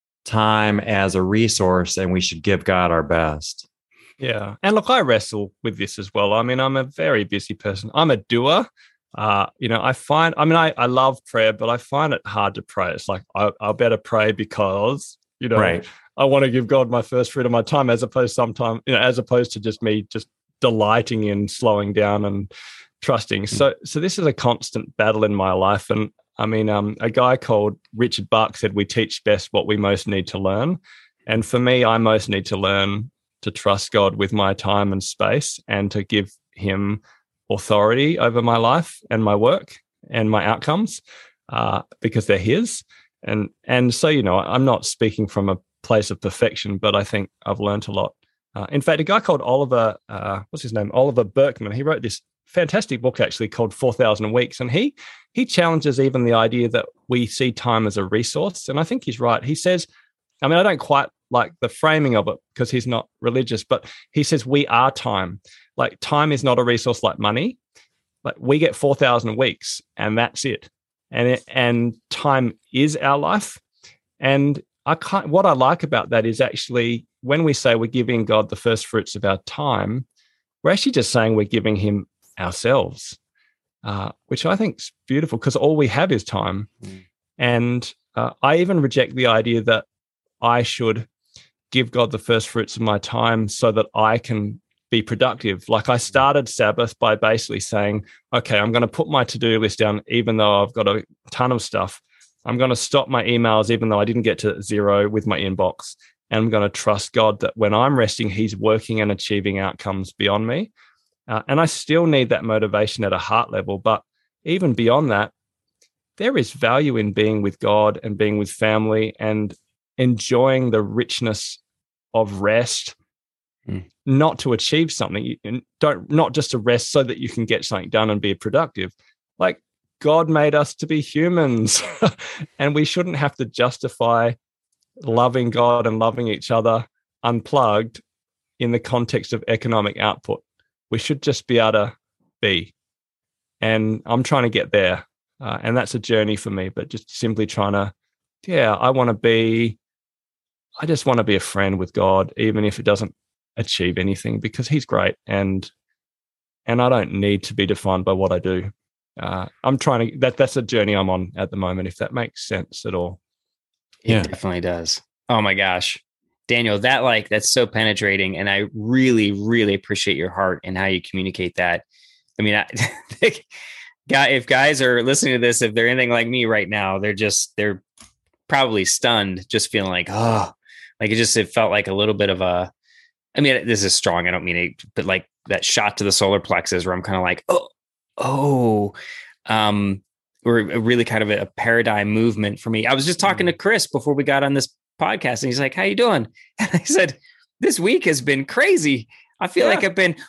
time as a resource, and we should give God our best. Yeah. And look, I wrestle with this as well. I mean, I'm a very busy person. I'm a doer. Uh, you know, I find, I mean, I, I love prayer, but I find it hard to pray. It's like, I, I better pray because, you know, right. I want to give God my first fruit of my time, as opposed sometimes, you know, as opposed to just me just delighting in slowing down and trusting. Mm-hmm. So, so this is a constant battle in my life. And I mean, um, a guy called Richard Bach said, we teach best what we most need to learn. And for me, I most need to learn to trust God with my time and space and to give him authority over my life and my work and my outcomes uh, because they're his. And, and so, you know, I'm not speaking from a place of perfection, but I think I've learned a lot. Uh, in fact, a guy called Oliver, uh, what's his name? Oliver Burkeman, he wrote this fantastic book actually called four thousand Weeks. And he, he challenges even the idea that we see time as a resource. And I think he's right. He says, I mean, I don't quite like the framing of it because he's not religious, but he says we are time. Like time is not a resource like money. Like we get four thousand weeks and that's it. And it, and time is our life. And I can't, what I like about that is actually when we say we're giving God the first fruits of our time, we're actually just saying we're giving him ourselves, uh, which I think is beautiful because all we have is time. Mm. And uh, I even reject the idea that I should give God the first fruits of my time so that I can be productive. Like I started Sabbath by basically saying, okay, I'm going to put my to-do list down, even though I've got a ton of stuff. I'm going to stop my emails, even though I didn't get to zero with my inbox. And I'm going to trust God that when I'm resting, he's working and achieving outcomes beyond me. Uh, and I still need that motivation at a heart level. But even beyond that, there is value in being with God and being with family and enjoying the richness of rest, mm. not to achieve something. You don't, not just to rest so that you can get something done and be productive. Like, God made us to be humans, and we shouldn't have to justify loving God and loving each other unplugged in the context of economic output. We should just be able to be. And I'm trying to get there. Uh, and that's a journey for me, but just simply trying to, yeah, I want to be, I just want to be a friend with God, even if it doesn't achieve anything, because he's great. And, and I don't need to be defined by what I do. Uh, I'm trying to, that that's a journey I'm on at the moment, if that makes sense at all. It yeah. definitely does. Oh my gosh. Daniel, that like, that's so penetrating. And I really, really appreciate your heart and how you communicate that. I mean, I think, guy, if guys are listening to this, if they're anything like me right now, they're just, they're probably stunned, just feeling like, oh, like it just, it felt like a little bit of a, I mean, this is strong. I don't mean it, but like that shot to the solar plexus where I'm kind of like, oh, oh, um, or really kind of a paradigm movement for me. I was just talking to Chris before we got on this podcast, and he's like, how you doing? And I said, this week has been crazy. I feel yeah. like I've been,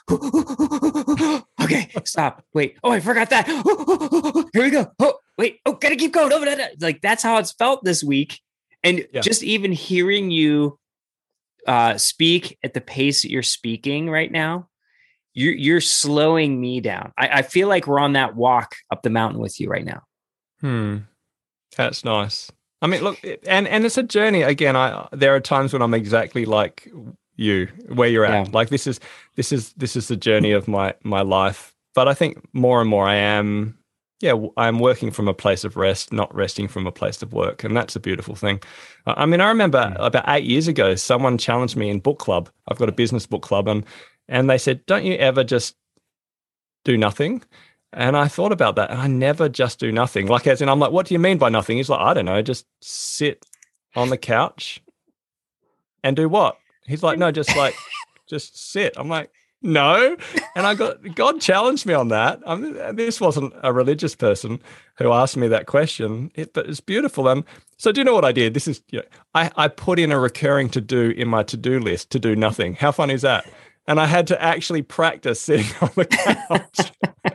okay, stop, wait. Oh, I forgot that. Here we go. Oh, wait. Oh, gotta keep going. Oh, like that's how it's felt this week. And yeah. just even hearing you uh, speak at the pace that you're speaking right now, you're, you're slowing me down. I, I feel like we're on that walk up the mountain with you right now. Hmm. That's nice. I mean, look, and, and it's a journey. Again, I, there are times when I'm exactly like you, where you're at. Yeah. Like this is, this is, this is the journey of my, my life. But I think more and more I am, yeah, I'm working from a place of rest, not resting from a place of work. And that's a beautiful thing. I mean, I remember mm. about eight years ago, someone challenged me in book club. I've got a business book club, and, and they said, don't you ever just do nothing? And I thought about that, and I never just do nothing. Like, as in, I'm like, what do you mean by nothing? He's like, I don't know, just sit on the couch and do what? He's like, no, just like, just sit. I'm like, no. And I got, God challenged me on that. I mean, this wasn't a religious person who asked me that question, it, but it's beautiful. And so do you know what I did? This is, you know, I, I put in a recurring to do in my to-do list, to do nothing. How fun is that? And I had to actually practice sitting on the couch.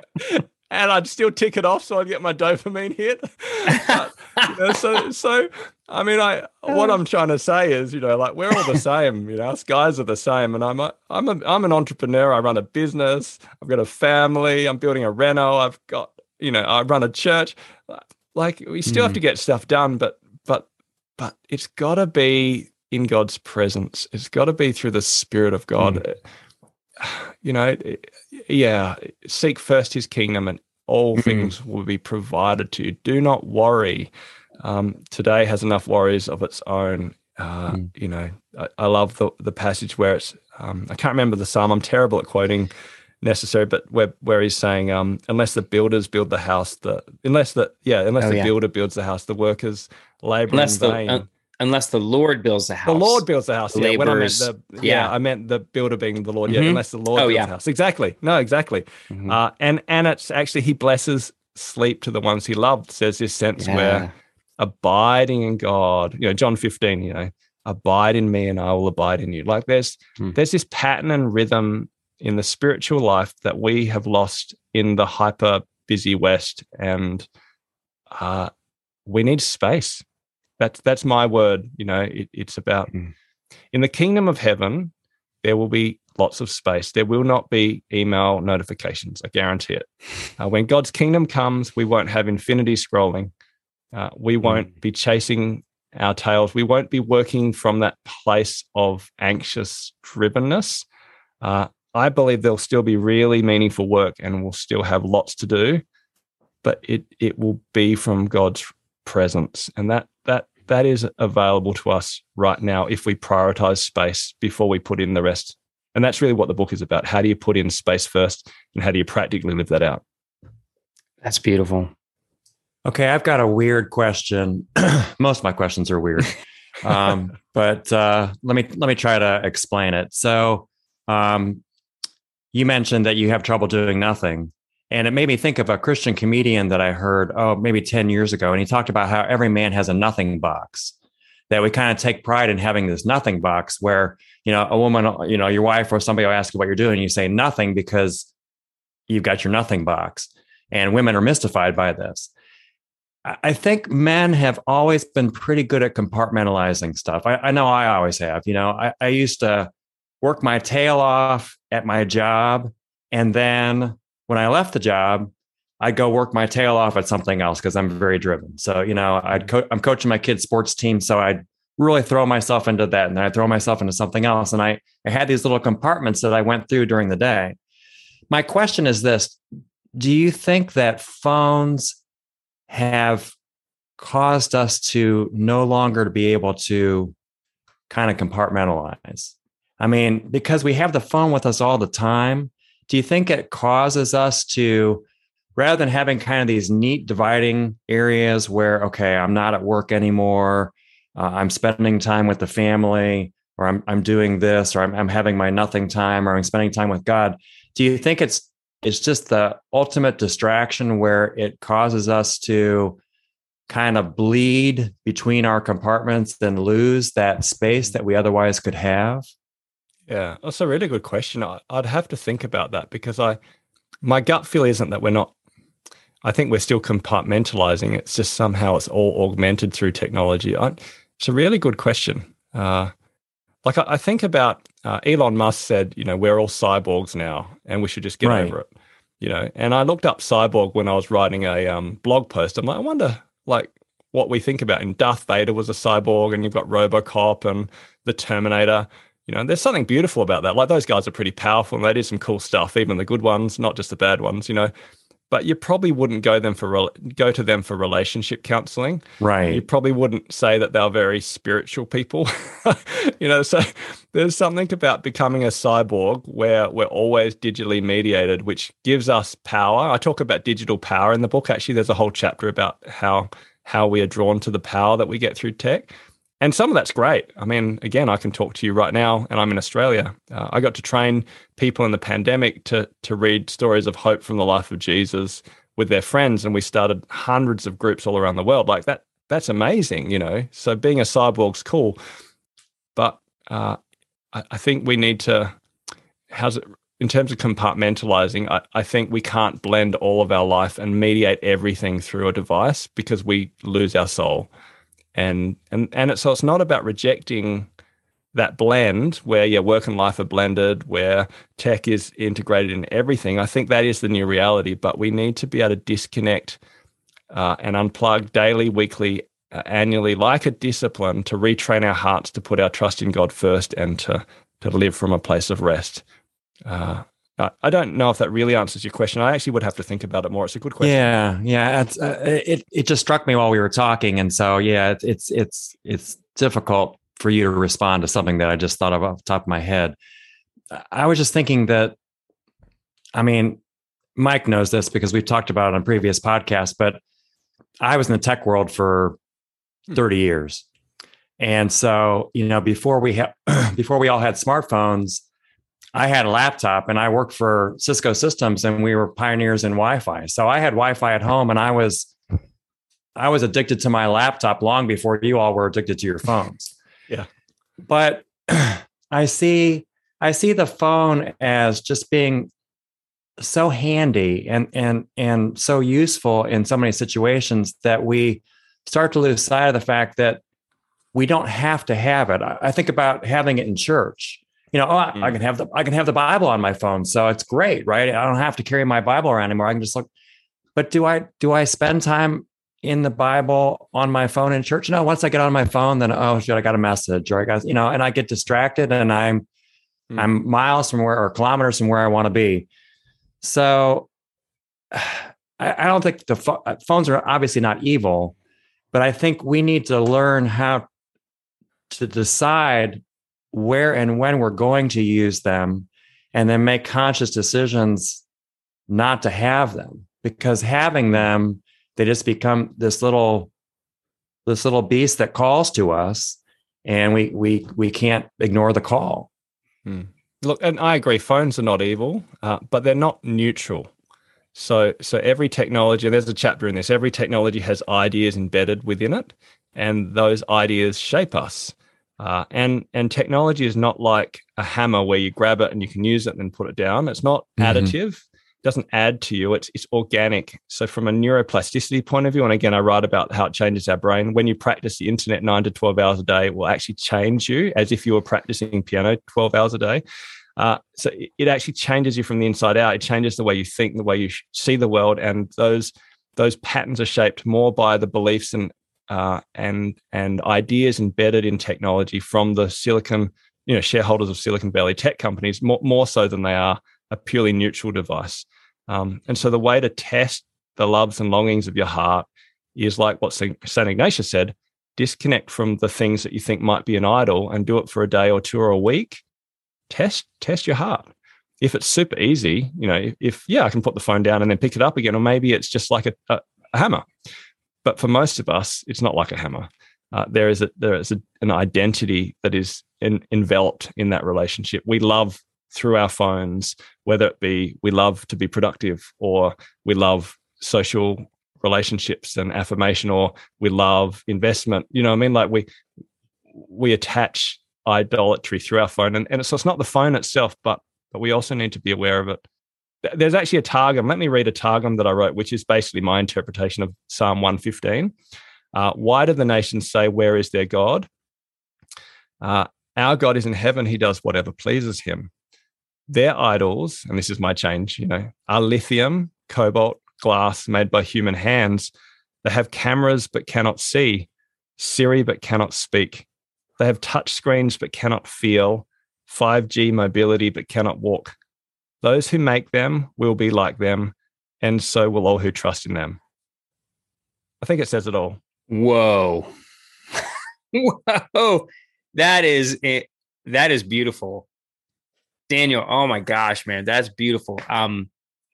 And I'd still tick it off so I'd get my dopamine hit. But, you know, so, so I mean, I what I'm trying to say is, you know, like we're all the same. You know, us guys are the same. And I'm a, I'm a, I'm an entrepreneur. I run a business. I've got a family. I'm building a reno. I've got, you know, I run a church. Like we still mm. have to get stuff done, but but but it's got to be in God's presence. It's got to be through the Spirit of God. Mm. You know, yeah, seek first his kingdom and all mm-hmm. things will be provided to you. Do not worry. Um, today has enough worries of its own. Uh, mm. You know, I, I love the the passage where it's, um, I can't remember the psalm. I'm terrible at quoting necessary, but where where he's saying, um, unless the builders build the house, the unless the yeah, unless oh, the yeah. builder builds the house, the workers labor unless in vain. The, uh, Unless the Lord builds the house. The Lord builds the house. The yeah, when I meant the, yeah. yeah, I meant the builder being the Lord. Mm-hmm. Yeah, unless the Lord oh, builds yeah. the house. Exactly. No, exactly. Mm-hmm. Uh, and and it's actually, he blesses sleep to the ones he loved. There's this sense yeah. where abiding in God, you know, John fifteen, you know, abide in me and I will abide in you. Like there's mm. there's this pattern and rhythm in the spiritual life that we have lost in the hyper busy West, and uh, we need space. That's that's my word. You know, it, it's about mm. in the kingdom of heaven, there will be lots of space. There will not be email notifications. I guarantee it. Uh, when God's kingdom comes, we won't have infinity scrolling. Uh, we won't mm. be chasing our tails. We won't be working from that place of anxious drivenness. Uh, I believe there'll still be really meaningful work, and we'll still have lots to do, but it it will be from God's presence, and that that that is available to us right now if we prioritize space before we put in the rest. And that's really what the book is about. How do you put in space first, and how do you practically live that out? That's beautiful. Okay, I've got a weird question. Most of my questions are weird, um, but uh, let me let me try to explain it. So, um, you mentioned that you have trouble doing nothing. And it made me think of a Christian comedian that I heard, oh, maybe ten years ago. And he talked about how every man has a nothing box, that we kind of take pride in having this nothing box where, you know, a woman, you know, your wife or somebody will ask you what you're doing. And you say nothing because you've got your nothing box. And women are mystified by this. I think men have always been pretty good at compartmentalizing stuff. I, I know I always have. You know, I, I used to work my tail off at my job. And then when I left the job, I'd go work my tail off at something else because I'm very driven. So, you know, I'd co- I'm coaching my kids' sports team. So I'd really throw myself into that. And then I'd throw myself into something else. And I, I had these little compartments that I went through during the day. My question is this: do you think that phones have caused us to no longer to be able to kind of compartmentalize? I mean, because we have the phone with us all the time, do you think it causes us to, rather than having kind of these neat dividing areas where, okay, I'm not at work anymore, uh, I'm spending time with the family, or I'm I'm doing this, or I'm I'm having my nothing time, or I'm spending time with God. Do you think it's it's just the ultimate distraction where it causes us to kind of bleed between our compartments and lose that space that we otherwise could have? Yeah, that's a really good question. I, I'd have to think about that because I, my gut feel isn't that we're not, I think we're still compartmentalizing. It's just somehow it's all augmented through technology. I, it's a really good question. Uh, like I, I think about uh, Elon Musk said, you know, we're all cyborgs now and we should just get Right. over it, you know. And I looked up cyborg when I was writing a um, blog post. I'm like, I wonder like what we think about. And Darth Vader was a cyborg, and you've got RoboCop and the Terminator. You know, there's something beautiful about that. Like those guys are pretty powerful and they do some cool stuff, even the good ones, not just the bad ones, you know. But you probably wouldn't go them for re- go to them for relationship counseling. Right. You probably wouldn't say that they're very spiritual people. You know, so there's something about becoming a cyborg where we're always digitally mediated, which gives us power. I talk about digital power in the book. Actually, there's a whole chapter about how how we are drawn to the power that we get through tech. And some of that's great. I mean, again, I can talk to you right now, and I'm in Australia. Uh, I got to train people in the pandemic to to read stories of hope from the life of Jesus with their friends, and we started hundreds of groups all around the world. Like that, that's amazing, you know. So being a cyborg's cool, but uh, I, I think we need to. How's it in terms of compartmentalizing? I, I think we can't blend all of our life and mediate everything through a device because we lose our soul. And and and it, so it's not about rejecting that blend where your work and life are blended, where tech is integrated in everything. I think that is the new reality, but we need to be able to disconnect uh, and unplug daily, weekly, uh, annually, like a discipline to retrain our hearts to put our trust in God first and to to live from a place of rest. Uh, I don't know if that really answers your question. I actually would have to think about it more. It's a good question. Yeah, yeah. It's, uh, it it just struck me while we were talking, and so yeah, it's it's it's it's difficult for you to respond to something that I just thought of off the top of my head. I was just thinking that, I mean, Mike knows this because we've talked about it on previous podcasts, but I was in the tech world for thirty years, and so you know, before we had before we all had smartphones, I had a laptop and I worked for Cisco Systems, and we were pioneers in Wi-Fi. So I had Wi-Fi at home, and I was, I was addicted to my laptop long before you all were addicted to your phones. Yeah. But I see, I see the phone as just being so handy and, and, and so useful in so many situations that we start to lose sight of the fact that we don't have to have it. I, I think about having it in church. You know, oh, I, mm. I can have the I can have the Bible on my phone, so it's great, right? I don't have to carry my Bible around anymore. I can just look. But do I do I spend time in the Bible on my phone in church? No. Once I get on my phone, then oh shit, I got a message, or I got you know, and I get distracted, and I'm mm. I'm miles from where or kilometers from where I want to be. So I, I don't think the fo- phones are obviously not evil, but I think we need to learn how to decide where and when we're going to use them, and then make conscious decisions not to have them, because having them, they just become this little, this little beast that calls to us, and we, we, we can't ignore the call. Hmm. Look, and I agree, phones are not evil, uh, but they're not neutral. So, so every technology, and there's a chapter in this, every technology has ideas embedded within it, and those ideas shape us. Uh, and and technology is not like a hammer where you grab it and you can use it and then put it down. It's not Mm-hmm. additive. It doesn't add to you. It's it's organic. So from a neuroplasticity point of view, and again, I write about how it changes our brain. When you practice the internet nine to twelve hours a day, it will actually change you as if you were practicing piano twelve hours a day. Uh, so it, it actually changes you from the inside out. It changes the way you think, the way you sh- see the world, and those those patterns are shaped more by the beliefs and uh, and and ideas embedded in technology from the silicon, you know, shareholders of Silicon Valley tech companies, more more so than they are a purely neutral device. Um, and so the way to test the loves and longings of your heart is like what Saint Ignatius said: disconnect from the things that you think might be an idol and do it for a day or two or a week. Test test your heart. If it's super easy, you know, if, if yeah, I can put the phone down and then pick it up again, or maybe it's just like a, a, a hammer. But for most of us, it's not like a hammer. Uh, there is a there is a, an identity that is in, enveloped in that relationship. We love through our phones, whether it be we love to be productive, or we love social relationships and affirmation, or we love investment. You know what I mean? Like we we attach idolatry through our phone, and, and so it's not the phone itself, but but we also need to be aware of it. There's actually a targum. Let me read a targum that I wrote, which is basically my interpretation of Psalm one fifteen. Uh, Why do the nations say, "Where is their God?" Uh, our God is in heaven. He does whatever pleases him. Their idols, and this is my change, you know, are lithium, cobalt, glass made by human hands. They have cameras but cannot see, Siri but cannot speak. They have touch screens but cannot feel, five G mobility but cannot walk. Those who make them will be like them, and so will all who trust in them. I think it says it all. Whoa. Whoa. That is it. That is beautiful. Daniel, oh my gosh, man, that's beautiful. Um,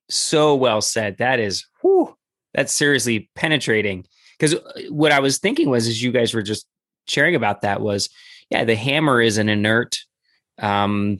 so well said. That is, whew, that's seriously penetrating. Because what I was thinking was, as you guys were just sharing about that, was, yeah, the hammer is an inert um,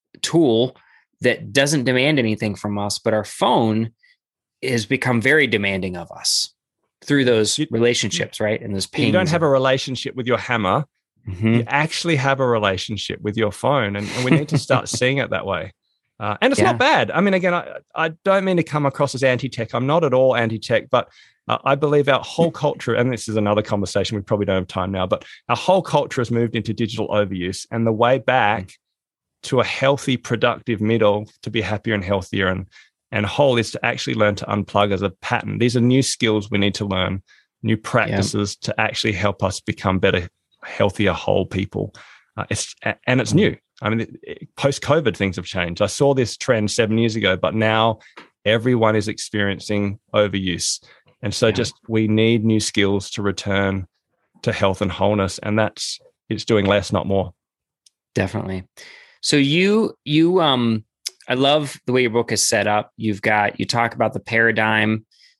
tool that doesn't demand anything from us, but our phone has become very demanding of us through those you, relationships, right? And those pings. You don't have a relationship with your hammer. Mm-hmm. You actually have a relationship with your phone, and, and we need to start seeing it that way. Uh, and it's yeah. not bad. I mean, again, I, I don't mean to come across as anti-tech. I'm not at all anti-tech, but uh, I believe our whole culture, and this is another conversation, we probably don't have time now, but our whole culture has moved into digital overuse, and the way back mm-hmm. to a healthy, productive middle to be happier and healthier and, and whole is to actually learn to unplug as a pattern. These are new skills we need to learn, new practices yeah. to actually help us become better, healthier, whole people. Uh, it's and it's new. I mean, post-COVID, things have changed. I saw this trend seven years ago, but now everyone is experiencing overuse. And so yeah. just we need new skills to return to health and wholeness. And that's, it's doing less, not more. Definitely. So you, you, um, I love the way your book is set up. You've got, you talk about the paradigm,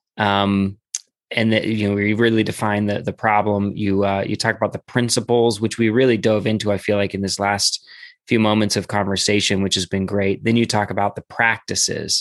um, and that, you know, you really define the the problem. You uh, you talk about the principles, which we really dove into, I feel like, in this last few moments of conversation, which has been great. Then you talk about the practices,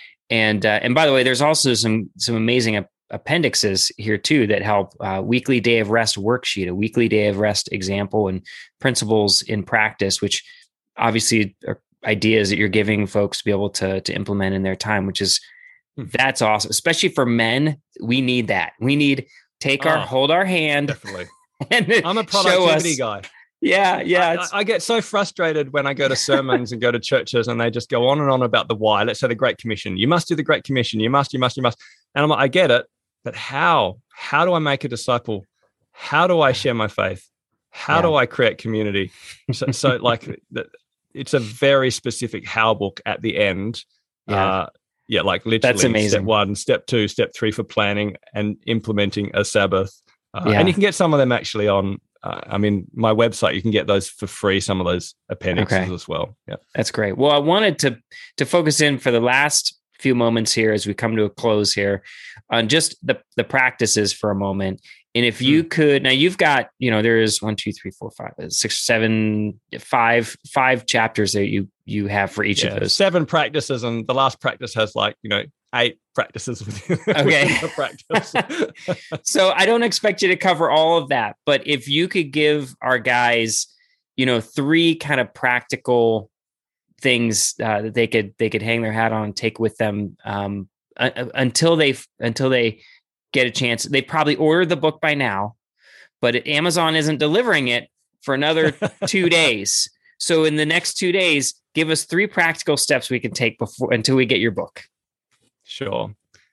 and uh, and by the way, there's also some some amazing ap- appendixes here too that help. Uh, weekly day of rest worksheet, a weekly day of rest example, and principles in practice, which obviously are ideas that you're giving folks to be able to to implement in their time, which is. That's awesome. Especially for men. We need that. We need take our, oh, hold our hand. Definitely. And I'm a productivity guy. Yeah. Yeah. I, I get so frustrated when I go to sermons and go to churches and they just go on and on about the why. Let's say the Great Commission. You must do the Great Commission. You must, you must, you must. And I'm like, I get it, but how? How do I make a disciple? How do I share my faith? How yeah. do I create community? So, so like it's a very specific how book at the end. Yeah. Uh, Yeah, like literally That's amazing. Step one, step two, step three for planning and implementing a Sabbath. Uh, yeah. And you can get some of them actually on, uh, I mean, my website, you can get those for free, some of those appendixes okay. as well. Yeah, that's great. Well, I wanted to to focus in for the last few moments here as we come to a close here on just the, the practices for a moment. And if you could, now you've got, you know, there is one, two, three, four, five, six, seven, five, five chapters that you you have for each yeah, of those. Seven practices, and the last practice has like, you know, eight practices within, okay. within the practice. So I don't expect you to cover all of that, but if you could give our guys, you know, three kind of practical things uh, that they could they could hang their hat on, take with them um, uh, until they until they get a chance. They probably ordered the book by now, but Amazon isn't delivering it for another two days. So in the next two days, give us three practical steps we can take before until we get your book. Sure.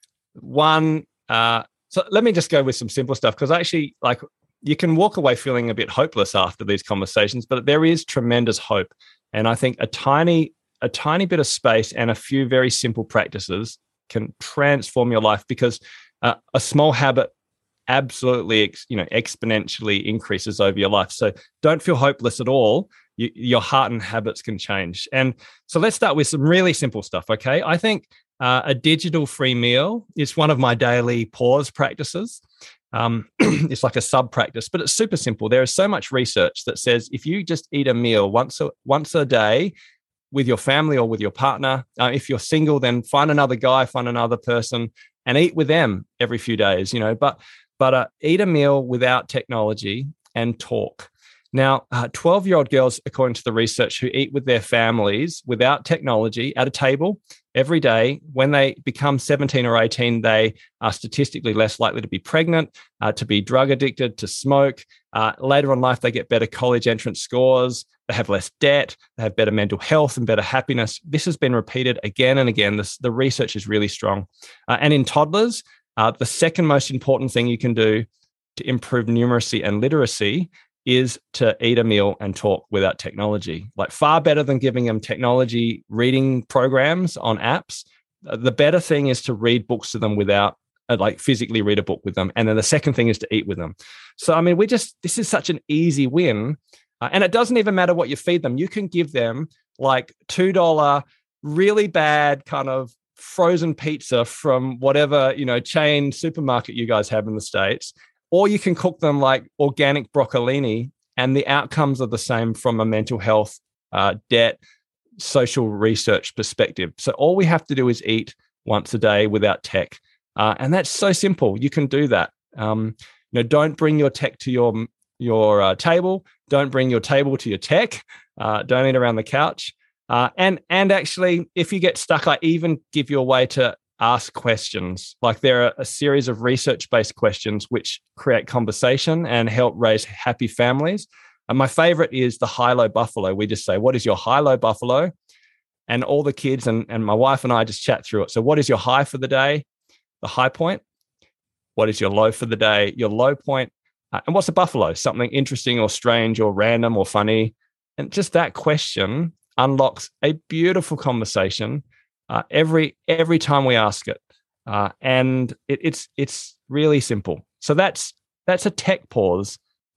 One, uh, so let me just go with some simple stuff, because actually, like, you can walk away feeling a bit hopeless after these conversations, but there is tremendous hope. And I think a tiny, a tiny bit of space and a few very simple practices can transform your life, because uh, a small habit absolutely, ex, you know, exponentially increases over your life. So don't feel hopeless at all. You, your heart and habits can change. And so let's start with some really simple stuff. Okay. I think uh, a digital free meal is one of my daily pause practices. Um, it's like a sub practice, but it's super simple. There is so much research that says if you just eat a meal once a, once a day with your family or with your partner, uh, if you're single, then find another guy, find another person, and eat with them every few days. You know, but but uh, eat a meal without technology and talk. Now, uh, twelve-year-old girls, according to the research, who eat with their families without technology at a table every day, when they become seventeen or eighteen, they are statistically less likely to be pregnant, uh, to be drug addicted, to smoke. Uh, later in life, they get better college entrance scores. They have less debt. They have better mental health and better happiness. This has been repeated again and again. This, the research is really strong. Uh, and in toddlers, uh, the second most important thing you can do to improve numeracy and literacy is to eat a meal and talk without technology. Like, far better than giving them technology reading programs on apps. The better thing is to read books to them without, uh, like physically read a book with them. And then the second thing is to eat with them. So, I mean, we just, this is such an easy win. Uh, and it doesn't even matter what you feed them. You can give them like two dollars really bad kind of frozen pizza from whatever, you know, chain supermarket you guys have in the States. Or you can cook them like organic broccolini, and the outcomes are the same from a mental health, uh, debt, social research perspective. So all we have to do is eat once a day without tech. Uh, and that's so simple. You can do that. Um, you know, don't bring your tech to your, your uh, table. Don't bring your table to your tech. Uh, don't eat around the couch. Uh, and, and actually, if you get stuck, I even give you a way to ask questions. Like, there are a series of research-based questions which create conversation and help raise happy families. And my favorite is the high-low buffalo. We just say, what is your high-low buffalo? And all the kids and, and my wife and I just chat through it. So what is your high for the day? The high point. What is your low for the day? Your low point. Uh, and what's a buffalo? Something interesting or strange or random or funny. And just that question unlocks a beautiful conversation Uh, every every time we ask it, uh, and it, it's it's really simple. So that's that's a tech pause,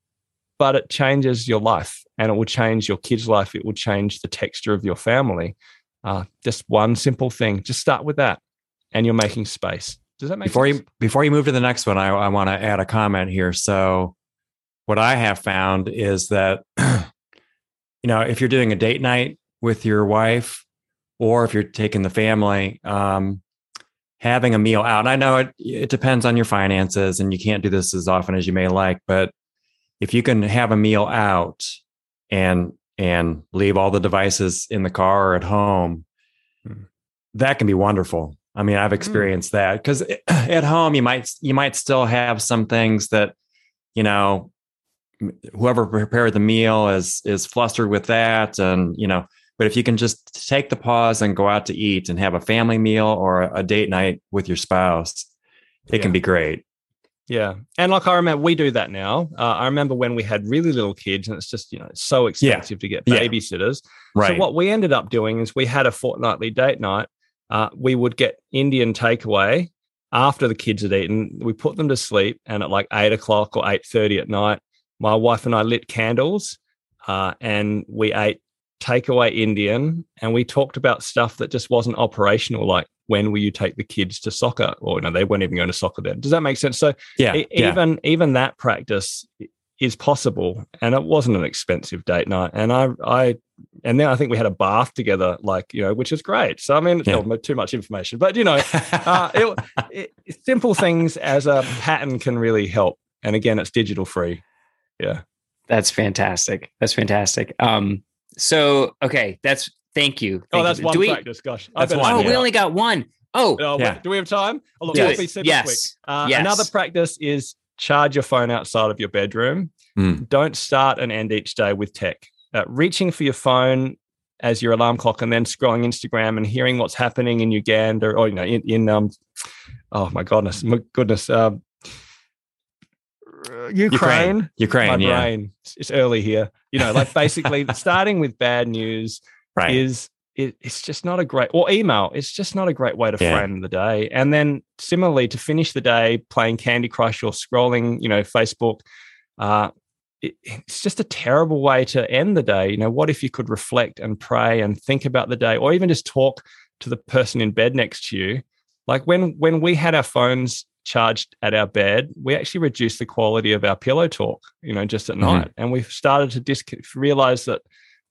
but it changes your life, and it will change your kids' life. It will change the texture of your family. Uh, just one simple thing. Just start with that, and you're making space. Does that make before sense? you before you move to the next one? I, I want to add a comment here. So, what I have found is that you know, if you're doing a date night with your wife, or if you're taking the family, um, having a meal out. And I know it, it depends on your finances, and you can't do this as often as you may like, but if you can have a meal out and and leave all the devices in the car or at home, mm. that can be wonderful. I mean, I've experienced mm. that, because at home you might you might still have some things that, you know, whoever prepared the meal is is flustered with that, and you know. But if you can just take the pause and go out to eat and have a family meal or a date night with your spouse, it yeah. can be great. Yeah. And like, I remember we do that now. Uh, I remember when we had really little kids, and it's just, you know, it's so expensive yeah. to get babysitters. Yeah. Right. So what we ended up doing is we had a fortnightly date night. Uh, we would get Indian takeaway after the kids had eaten. We put them to sleep, and at like eight o'clock or eight thirty at night, my wife and I lit candles uh, and we ate takeaway Indian, and we talked about stuff that just wasn't operational, like when will you take the kids to soccer? Or no, they weren't even going to soccer then. Does that make sense? So yeah, e- yeah. even even that practice is possible, and it wasn't an expensive date night. And I I and then I think we had a bath together, like, you know, which is great. So I mean, it's Yeah. not too much information, but you know, uh, it, it, simple things as a pattern can really help. And again, it's digital free. Yeah. That's fantastic. That's fantastic. Um, so, okay, that's, thank you. Thank Oh, that's you. one Do we, practice. Gosh. I That's better one, Oh, shut we up. only got one. Oh, Oh, Yeah. wait, do we have time? Oh, look, Do I'll it. be super Yes. quick. Uh, Yes. Another practice is charge your phone outside of your bedroom. Mm. Don't start and end each day with tech. Uh, reaching for your phone as your alarm clock and then scrolling Instagram and hearing what's happening in Uganda or, you know, in, in um, oh my goodness, my goodness, um, Ukraine. Ukraine, Ukraine, My yeah, brain. It's early here. You know, like basically starting with bad news right. is it, it's just not a great, or email. It's just not a great way to Yeah. frame the day. And then similarly to finish the day playing Candy Crush or scrolling, you know, Facebook, uh, it, it's just a terrible way to end the day. You know, what if you could reflect and pray and think about the day, or even just talk to the person in bed next to you? Like when when we had our phones charged at our bed, we actually reduced the quality of our pillow talk, you know, just at Mhm. night. And we've started to dis- realize that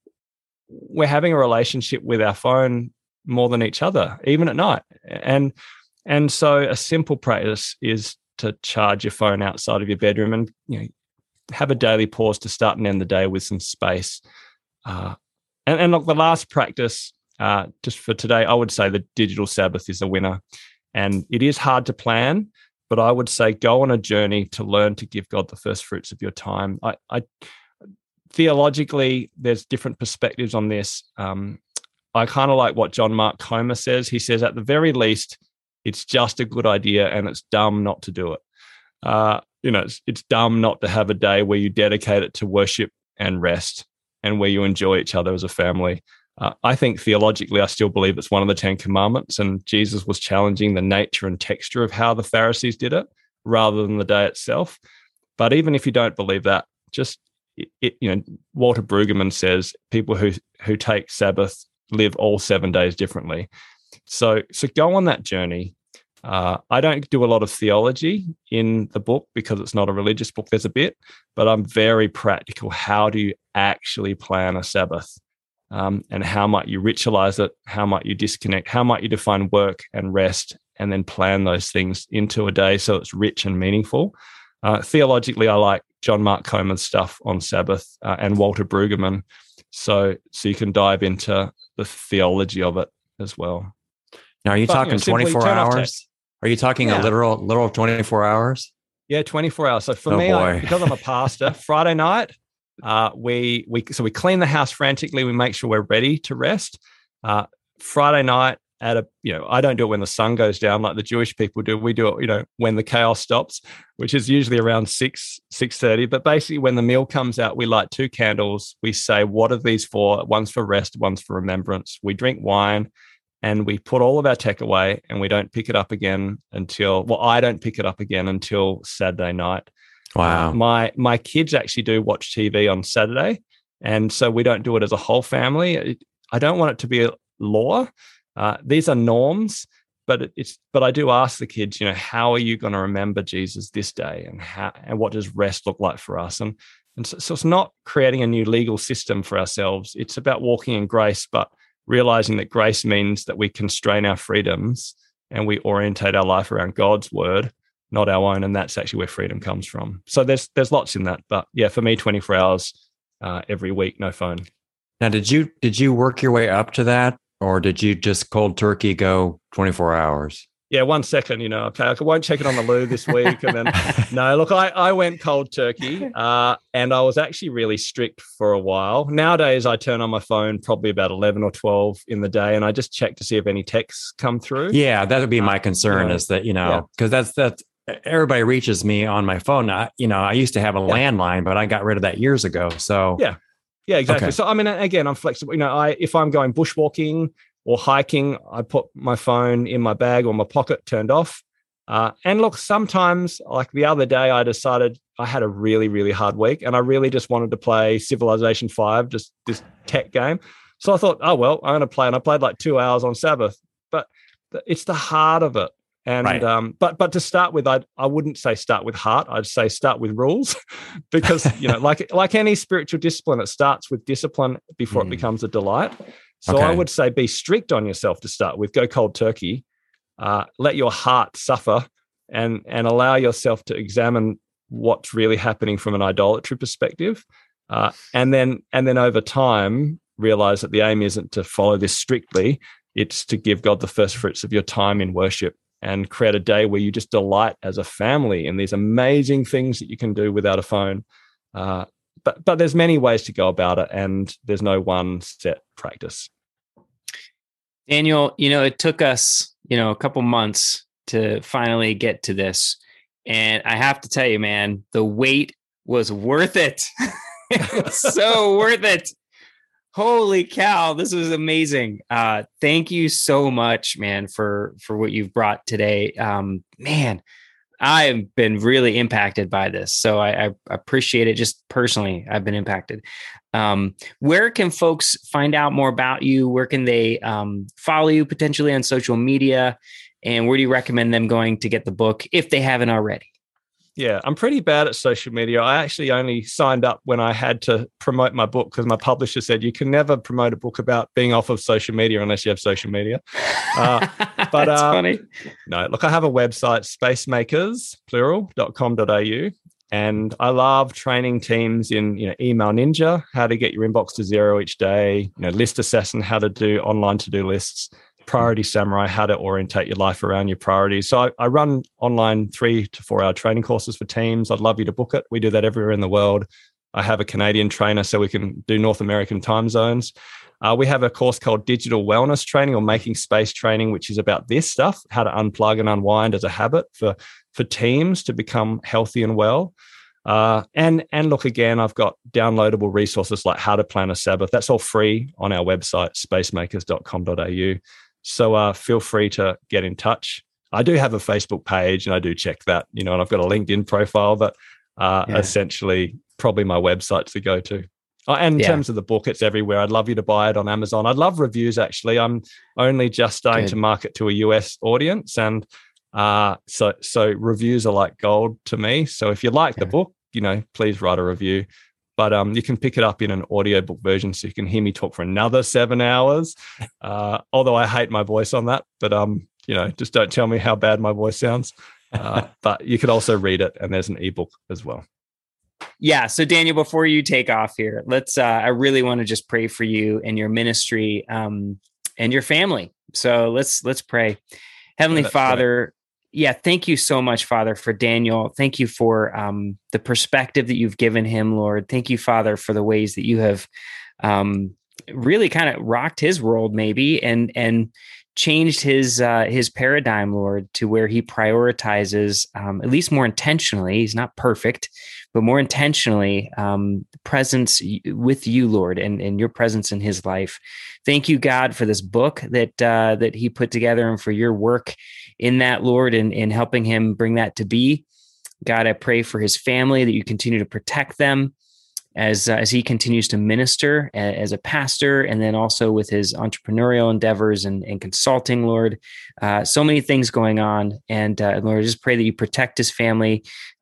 we're having a relationship with our phone more than each other, even at night. And and so a simple practice is to charge your phone outside of your bedroom and, you know, have a daily pause to start and end the day with some space. Uh, and, and look, the last practice, uh, just for today, I would say the digital Sabbath is a winner. And it is hard to plan, but I would say go on a journey to learn to give God the first fruits of your time. I, I theologically, there's different perspectives on this. Um, I kind of like what John Mark Comer says. He says, at the very least, it's just a good idea and it's dumb not to do it. Uh, you know, it's, it's dumb not to have a day where you dedicate it to worship and rest and where you enjoy each other as a family. Uh, I think theologically, I still believe it's one of the Ten Commandments, and Jesus was challenging the nature and texture of how the Pharisees did it rather than the day itself. But even if you don't believe that, just, it, it, you know, Walter Brueggemann says people who who take Sabbath live all seven days differently. So, so go on that journey. Uh, I don't do a lot of theology in the book because it's not a religious book. There's a bit, but I'm very practical. How do you actually plan a Sabbath? Um, and how might you ritualize it? How might you disconnect? How might you define work and rest and then plan those things into a day so it's rich and meaningful? Uh, theologically, I like John Mark Comer's stuff on Sabbath uh, and Walter Brueggemann. So, so you can dive into the theology of it as well. Now, are you But, you talking know, simply twenty-four turn off tech. hours? Are you talking Yeah. a literal, literal twenty-four hours? Yeah, twenty-four hours. So for Oh, me, I, boy. because I'm a pastor, Friday night, uh, we we so we clean the house frantically. We make sure we're ready to rest. Uh, Friday night at a you know I don't do it when the sun goes down like the Jewish people do. We do it you know when the chaos stops, which is usually around six six thirty. But basically, when the meal comes out, we light two candles. We say, "What are these for?" One's for rest, one's for remembrance. We drink wine. And we put all of our tech away and we don't pick it up again until, well, I don't pick it up again until Saturday night. Wow. Uh, my my kids actually do watch T V on Saturday. And so we don't do it as a whole family. It, I don't want it to be a law. Uh, these are norms, but it, it's, but I do ask the kids, you know, how are you going to remember Jesus this day? And how, and what does rest look like for us? And, and so, so it's not creating a new legal system for ourselves. It's about walking in grace, but realizing that grace means that we constrain our freedoms and we orientate our life around God's word, not our own. And that's actually where freedom comes from. So there's there's lots in that. But yeah, for me, twenty-four hours uh, every week, no phone. Now, did you did you work your way up to that, or did you just cold turkey go twenty-four hours? Yeah, one second, you know, okay, I won't check it on the loo this week. And then, no, look, I, I went cold turkey uh, and I was actually really strict for a while. Nowadays, I turn on my phone probably about eleven or twelve in the day and I just check to see if any texts come through. Yeah, that would be my concern. you know, is that you yeah. know because that's that's everybody reaches me on my phone. I, you know, I used to have a Yeah. landline, but I got rid of that years ago. So Yeah. Yeah, exactly. Okay. So, I mean, again, I'm flexible. You know, I if I'm going bushwalking or hiking, I put my phone in my bag or my pocket turned off. Uh, and look, sometimes, like the other day, I decided I had a really, really hard week and I really just wanted to play Civilization five, just this tech game. So I thought, oh, well, I'm going to play. And I played like two hours on Sabbath. But it's the heart of it. And right. um, but but to start with, I I wouldn't say start with heart. I'd say start with rules, because you know, like like any spiritual discipline, it starts with discipline before mm. it becomes a delight. So okay. I would say be strict on yourself to start with. Go cold turkey. Uh, let your heart suffer, and and allow yourself to examine what's really happening from an idolatry perspective, uh, and then and then over time realize that the aim isn't to follow this strictly. It's to give God the first fruits of your time in worship, and create a day where you just delight as a family in these amazing things that you can do without a phone. Uh, but but there's many ways to go about it, and there's no one set practice. Daniel, you know, it took us, you know, a couple months to finally get to this. And I have to tell you, man, the wait was worth it. It was so worth it. Holy cow, this was amazing. Uh, thank you so much, man, for, for what you've brought today. Um, man, I've been really impacted by this. So I, I appreciate it. Just personally, I've been impacted. Um, where can folks find out more about you? Where can they um, follow you potentially on social media? And where do you recommend them going to get the book if they haven't already? Yeah, I'm pretty bad at social media. I actually only signed up when I had to promote my book, because my publisher said you can never promote a book about being off of social media unless you have social media. Uh, but That's uh, funny. No, look, I have a website, spacemakers, plural, dot com dot a u. And I love training teams in, you know, Email Ninja, how to get your inbox to zero each day, you know, List Assassin, how to do online to-do lists, Priority Samurai, how to orientate your life around your priorities. So I, I run online three to four hour training courses for teams. I'd love you to book it. We do that everywhere in the world. I have a Canadian trainer so we can do North American time zones. Uh, we have a course called Digital Wellness Training, or Making Space Training, which is about this stuff, how to unplug and unwind as a habit for, for teams to become healthy and well. Uh, and, and look, again, I've got downloadable resources like How to Plan a Sabbath. That's all free on our website, spacemakers dot com dot a u. So uh, feel free to get in touch. I do have a Facebook page and I do check that, you know, and I've got a LinkedIn profile, but uh, yeah. essentially probably my website to go to. Oh, and in yeah. terms of the book, it's everywhere. I'd love you to buy it on Amazon. I'd love reviews, actually. I'm only just starting Good. to market to a U S audience. And uh, so so reviews are like gold to me. So if you like yeah. the book, you know, please write a review. But um, you can pick it up in an audiobook version, so you can hear me talk for another seven hours. Uh, although I hate my voice on that, but um, you know, just don't tell me how bad my voice sounds. Uh, but you could also read it, and there's an ebook as well. Yeah. So Daniel, before you take off here, let's. Uh, I really want to just pray for you and your ministry um, and your family. So let's let's pray. Heavenly yeah, Father. Right. Yeah, thank you so much, Father, for Daniel. Thank you for um, the perspective that you've given him, Lord. Thank you, Father, for the ways that you have um, really kind of rocked his world, maybe, and and changed his uh, his paradigm, Lord, to where he prioritizes, um, at least more intentionally. He's not perfect, but more intentionally, um, presence with you, Lord, and, and your presence in his life. Thank you, God, for this book that uh, that he put together, and for your work in that, Lord, and in helping him bring that to be. God, I pray for his family, that you continue to protect them as uh, as he continues to minister a, as a pastor, and then also with his entrepreneurial endeavors and, and consulting, Lord. Uh, so many things going on. And uh, Lord, I just pray that you protect his family,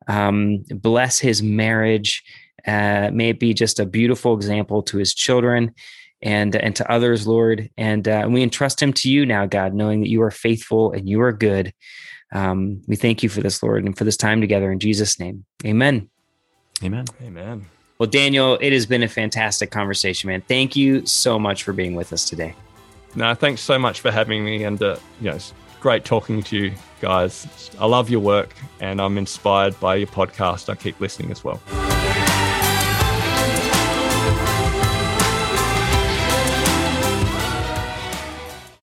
um, bless his marriage. Uh, may it be just a beautiful example to his children and, and to others, Lord. And uh, we entrust him to you now, God, knowing that you are faithful and you are good. Um, we thank you for this, Lord, and for this time together in Jesus' name. Amen. Amen. Amen. Well, Daniel, it has been a fantastic conversation, man. Thank you so much for being with us today. No, thanks so much for having me. And, uh, you know, it's great talking to you guys. I love your work and I'm inspired by your podcast. I keep listening as well.